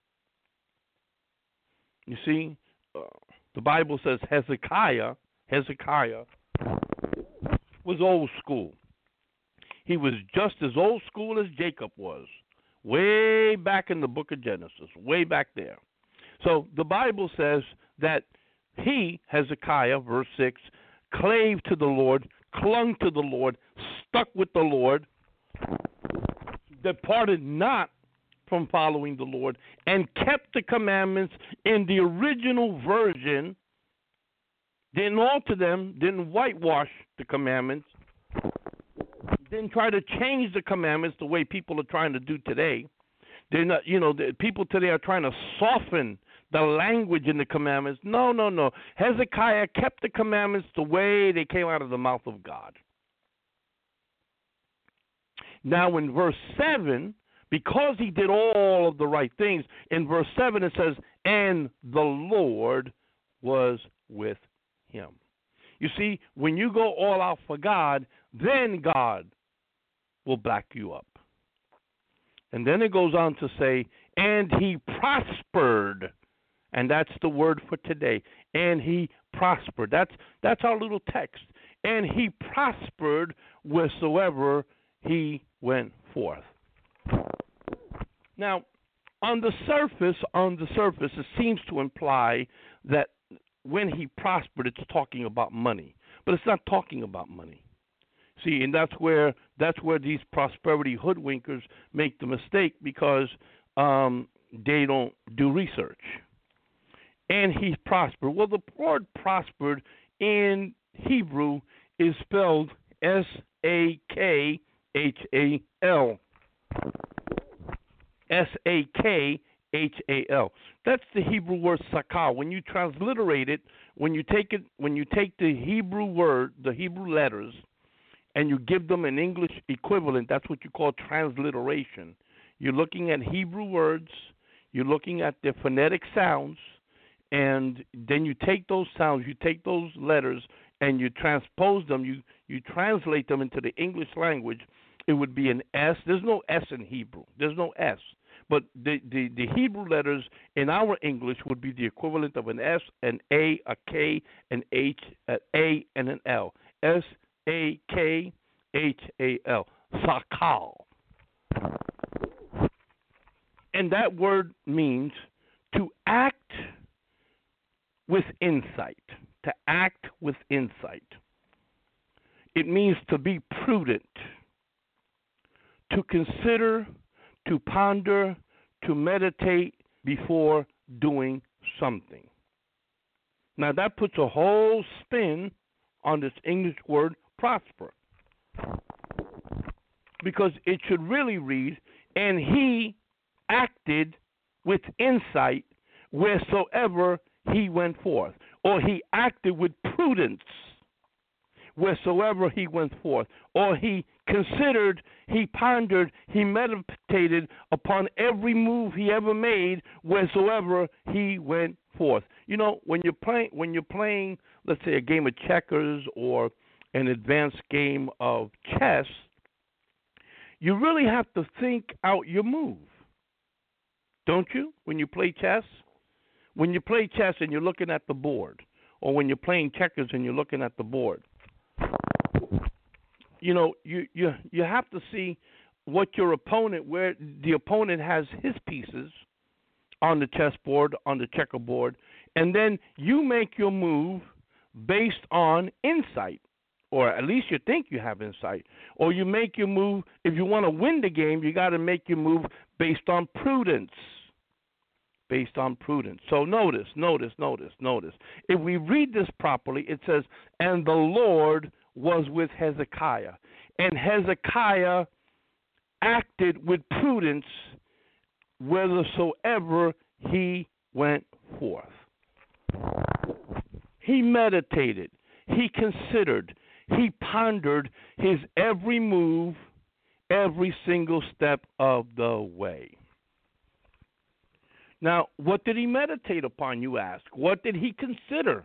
You see, the Bible says Hezekiah was old school. He was just as old school as Jacob was, way back in the book of Genesis, way back there. So the Bible says that he, Hezekiah, verse 6, clave to the Lord, clung to the Lord, stuck with the Lord, departed not from following the Lord, and kept the commandments in the original version, didn't alter them, didn't whitewash the commandments, didn't try to change the commandments the way people are trying to do today. They're not, the people today are trying to soften the language in the commandments. No. Hezekiah kept the commandments the way they came out of the mouth of God. Now in verse 7, because he did all of the right things, in verse 7 it says, and the Lord was with him. You see, when you go all out for God, then God will back you up. And then it goes on to say, and he prospered. And that's the word for today. And he prospered. That's our little text. And he prospered wheresoever he went forth. Now, on the surface, it seems to imply that when he prospered, it's talking about money. But it's not talking about money. See, and that's where these prosperity hoodwinkers make the mistake, because they don't do research. And he prospered. Well, the word prospered in Hebrew is spelled S-A-K-H-A-L. S-A-K-H-A-L. That's the Hebrew word sakal. When you transliterate it, when you take the Hebrew word, the Hebrew letters, and you give them an English equivalent, that's what you call transliteration. You're looking at Hebrew words, you're looking at their phonetic sounds, and then you take those sounds, you take those letters, and you transpose them, you translate them into the English language. It would be an S. There's no S in Hebrew. There's no S. But the Hebrew letters in our English would be the equivalent of an S, an A, a K, an H, an A, and an L. S-A-K-H-A-L. Sakal. And that word means to act with insight. To act with insight. It means to be prudent, to consider, to ponder, to meditate before doing something. Now that puts a whole spin on this English word prosper, because it should really read, and he acted with insight wheresoever he went forth, or he acted with prudence wheresoever he went forth, or he considered, he pondered, he meditated upon every move he ever made wheresoever he went forth. You know, when you're playing, let's say, a game of checkers or an advanced game of chess, you really have to think out your move, don't you? When you play chess, and you're looking at the board, or when you're playing checkers and you're looking at the board, you know, you have to see what your opponent, where the opponent has his pieces on the chessboard, on the checkerboard, and then you make your move based on insight, or at least you think you have insight, or you make your move. If you want to win the game, you got to make your move based on prudence. Based on prudence. So notice. If we read this properly, it says, and the Lord was with Hezekiah. And Hezekiah acted with prudence whithersoever he went forth. He meditated. He considered. He pondered his every move, every single step of the way. Now, what did he meditate upon, you ask? What did he consider?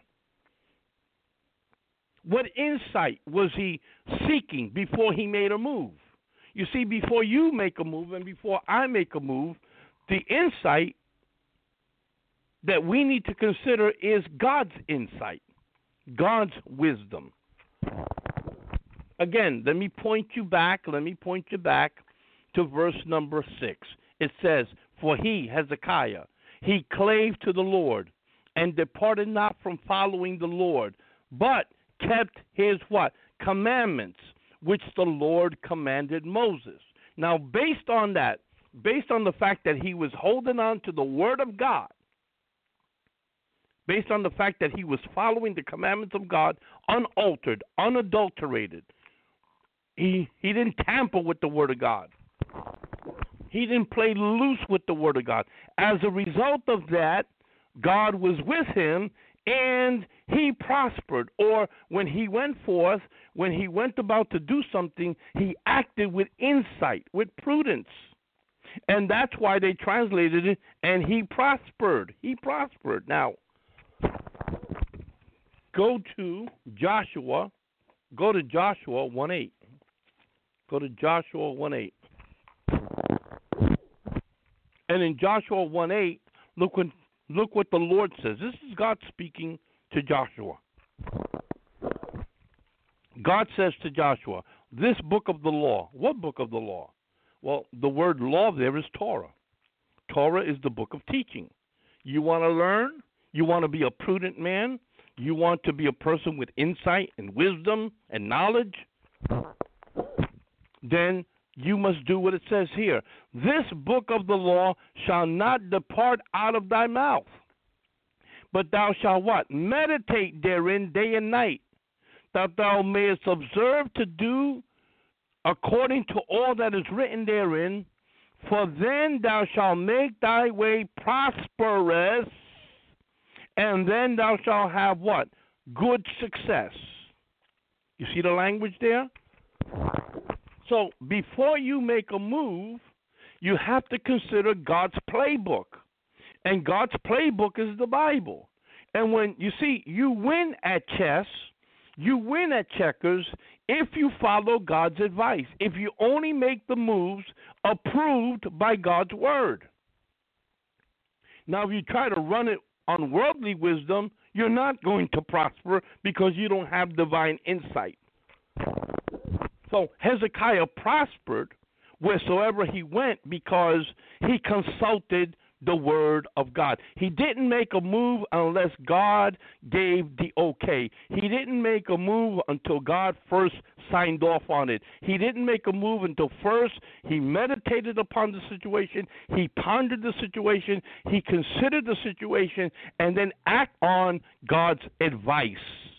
What insight was he seeking before he made a move? You see, before you make a move and before I make a move, the insight that we need to consider is God's insight, God's wisdom. Again, let me point you back to verse number 6. It says, for he, Hezekiah, he clave to the Lord and departed not from following the Lord, but kept his what? Commandments, which the Lord commanded Moses. Now, based on that, based on the fact that he was holding on to the word of God, based on the fact that he was following the commandments of God unaltered, unadulterated, he didn't tamper with the word of God. He didn't play loose with the word of God. As a result of that, God was with him and he prospered. Or when he went forth, when he went about to do something, he acted with insight, with prudence. And that's why they translated it, and he prospered. He prospered. Now, go to Joshua. Go to Joshua 1:8. Go to Joshua 1:8. And in Joshua 1:8, look what the Lord says. This is God speaking to Joshua. God says to Joshua, this book of the law. What book of the law? Well, the word law there is Torah. Torah is the book of teaching. You want to learn? You want to be a prudent man? You want to be a person with insight and wisdom and knowledge? Then you must do what it says here. This book of the law shall not depart out of thy mouth, but thou shalt what? Meditate therein day and night, that thou mayest observe to do according to all that is written therein, for then thou shalt make thy way prosperous, and then thou shalt have what? Good success. You see the language there? So before you make a move, you have to consider God's playbook. And God's playbook is the Bible. And when you see, you win at chess, you win at checkers if you follow God's advice, if you only make the moves approved by God's word. Now, if you try to run it on worldly wisdom, you're not going to prosper because you don't have divine insight. So Hezekiah prospered wheresoever he went because he consulted the word of God. He didn't make a move unless God gave the okay. He didn't make a move until God first signed off on it. He didn't make a move until first he meditated upon the situation, he pondered the situation, he considered the situation, and then act on God's advice.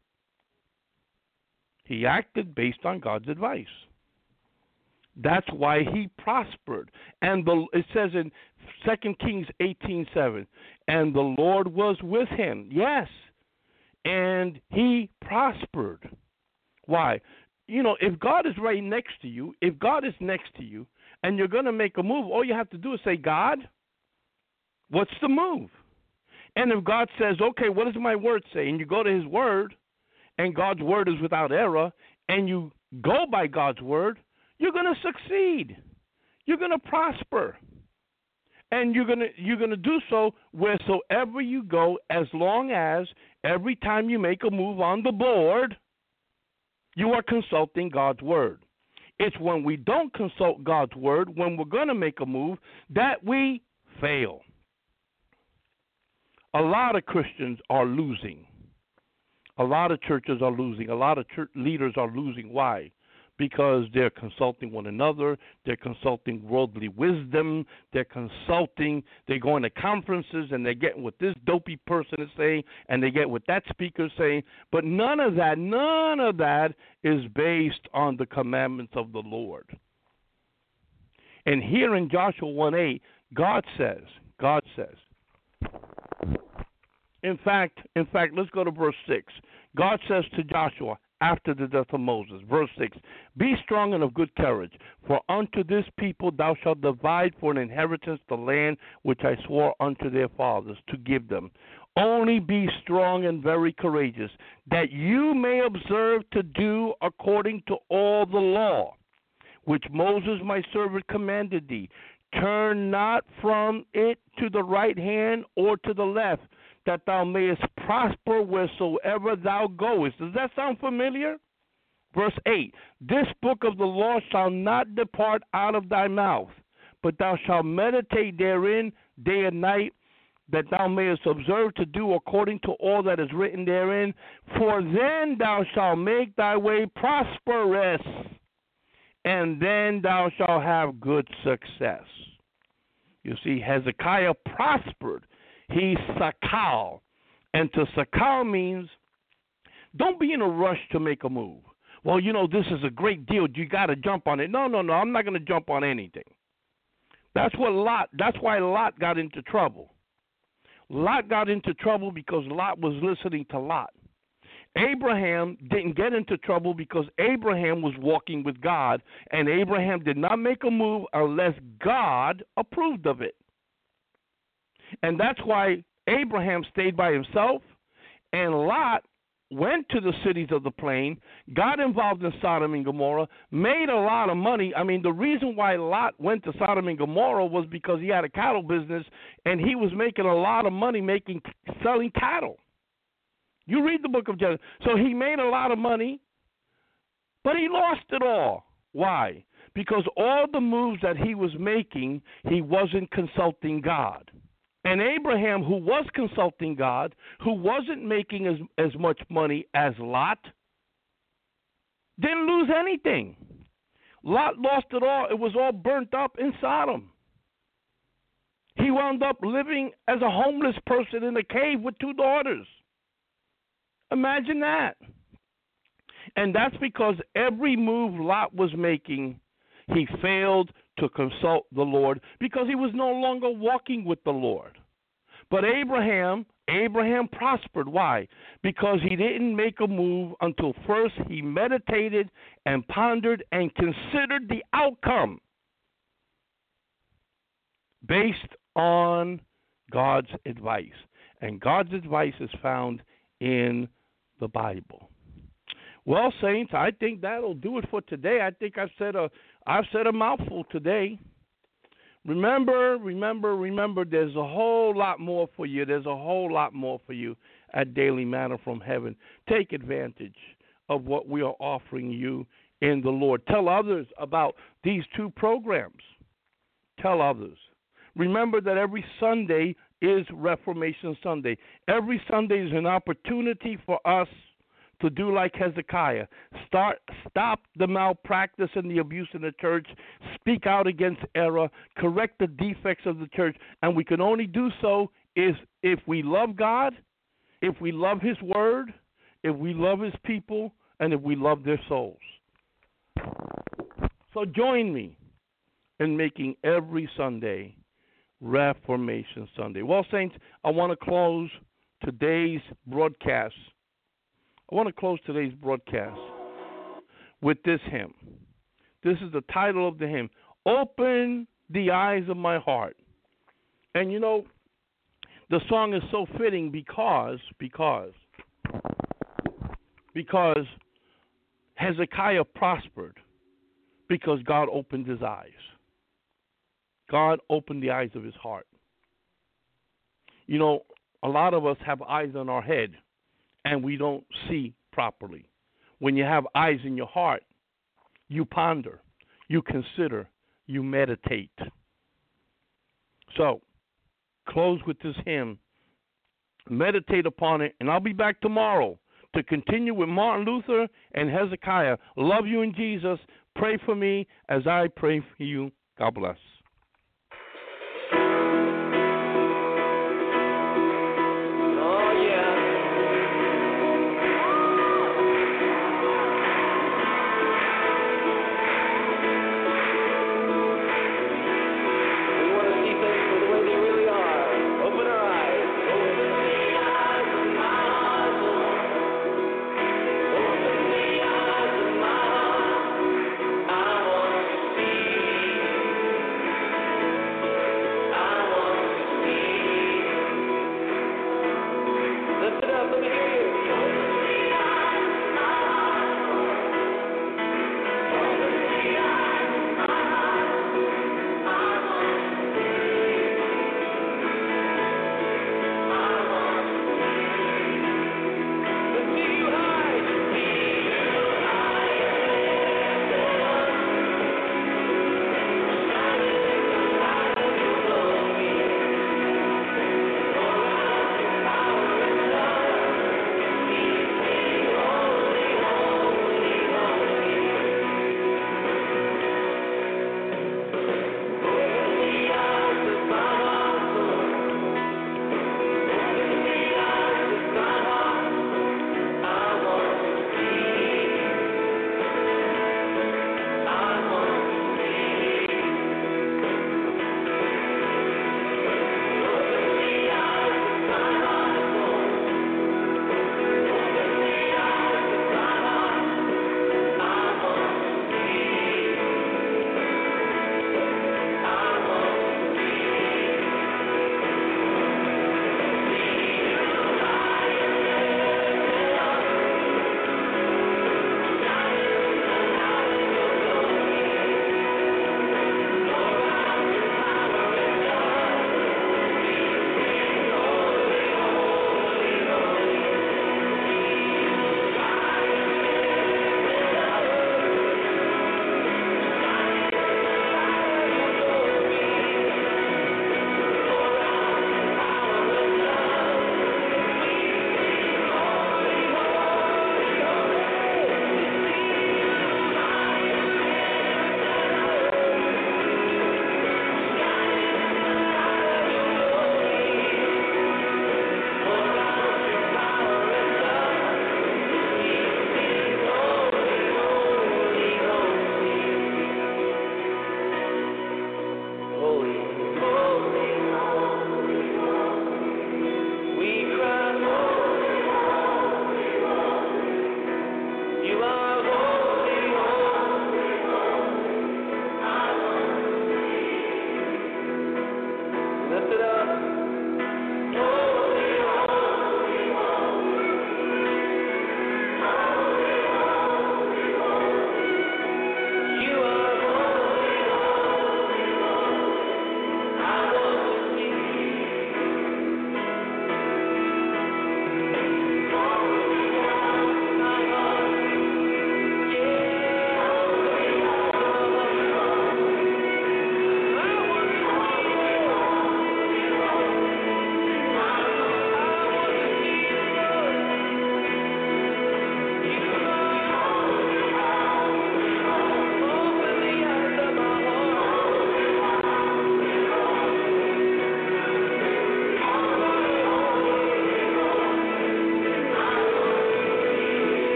He acted based on God's advice. That's why he prospered. And it says in 2 Kings 18:7, and the Lord was with him. Yes. And he prospered. Why? You know, if God is right next to you, if God is next to you, and you're going to make a move, all you have to do is say, God, what's the move? And if God says, okay, what does my word say? And you go to his word, and God's word is without error, and you go by God's word, you're going to succeed. You're going to prosper. And you're going to do so wheresoever you go, as long as every time you make a move on the board, you are consulting God's word. It's when we don't consult God's word, when we're going to make a move, that we fail. A lot of Christians are losing. A lot of churches are losing. A lot of church leaders are losing. Why? Because they're consulting one another. They're consulting worldly wisdom. They're going to conferences, and they're getting what this dopey person is saying, and they get what that speaker is saying. But none of that is based on the commandments of the Lord. And here in Joshua 1:8, God says, in fact, let's go to verse 6. God says to Joshua after the death of Moses, verse 6, be strong and of good courage, for unto this people thou shalt divide for an inheritance the land which I swore unto their fathers to give them. Only be strong and very courageous, that you may observe to do according to all the law which Moses my servant commanded thee. Turn not from it to the right hand or to the left, that thou mayest prosper wheresoever thou goest. Does that sound familiar? Verse 8, this book of the law shall not depart out of thy mouth, but thou shalt meditate therein day and night, that thou mayest observe to do according to all that is written therein. For then thou shalt make thy way prosperous, and then thou shalt have good success. You see, Hezekiah prospered. He sakal. And to sakal means don't be in a rush to make a move. Well, you know, this is a great deal. You got to jump on it. No, I'm not going to jump on anything. That's why Lot got into trouble. Lot got into trouble because Lot was listening to Lot. Abraham didn't get into trouble because Abraham was walking with God, and Abraham did not make a move unless God approved of it. And that's why Abraham stayed by himself, and Lot went to the cities of the plain, got involved in Sodom and Gomorrah, made a lot of money. I mean, the reason why Lot went to Sodom and Gomorrah was because he had a cattle business, and he was making a lot of money selling cattle. You read the book of Genesis. So he made a lot of money, but he lost it all. Why? Because all the moves that he was making, he wasn't consulting God. And Abraham, who was consulting God, who wasn't making as much money as Lot, didn't lose anything. Lot lost it all. It was all burnt up in Sodom. He wound up living as a homeless person in a cave with 2 daughters. Imagine that. And that's because every move Lot was making, he failed to consult the Lord because he was no longer walking with the Lord. But Abraham prospered. Why? Because he didn't make a move until first he meditated and pondered and considered the outcome based on God's advice. And God's advice is found in the Bible. Well, saints, I think that'll do it for today. I think I've said a mouthful today. Remember, there's a whole lot more for you. There's a whole lot more for you at Daily Manna from Heaven. Take advantage of what we are offering you in the Lord. Tell others about these 2 programs. Tell others. Remember that every Sunday is Reformation Sunday. Every Sunday is an opportunity for us to do like Hezekiah. Stop the malpractice and the abuse in the church. Speak out against error. Correct the defects of the church. And we can only do so if we love God, if we love His Word, if we love His people, and if we love their souls. So join me in making every Sunday Reformation Sunday. Well, saints, I want to close today's broadcast. With this hymn. This is the title of the hymn, Open the Eyes of My Heart. And you know, the song is so fitting because Hezekiah prospered because God opened his eyes. God opened the eyes of his heart. You know, a lot of us have eyes on our head and we don't see properly. When you have eyes in your heart, you ponder, you consider, you meditate. So, close with this hymn. Meditate upon it, and I'll be back tomorrow to continue with Martin Luther and Hezekiah. Love you in Jesus. Pray for me as I pray for you. God bless.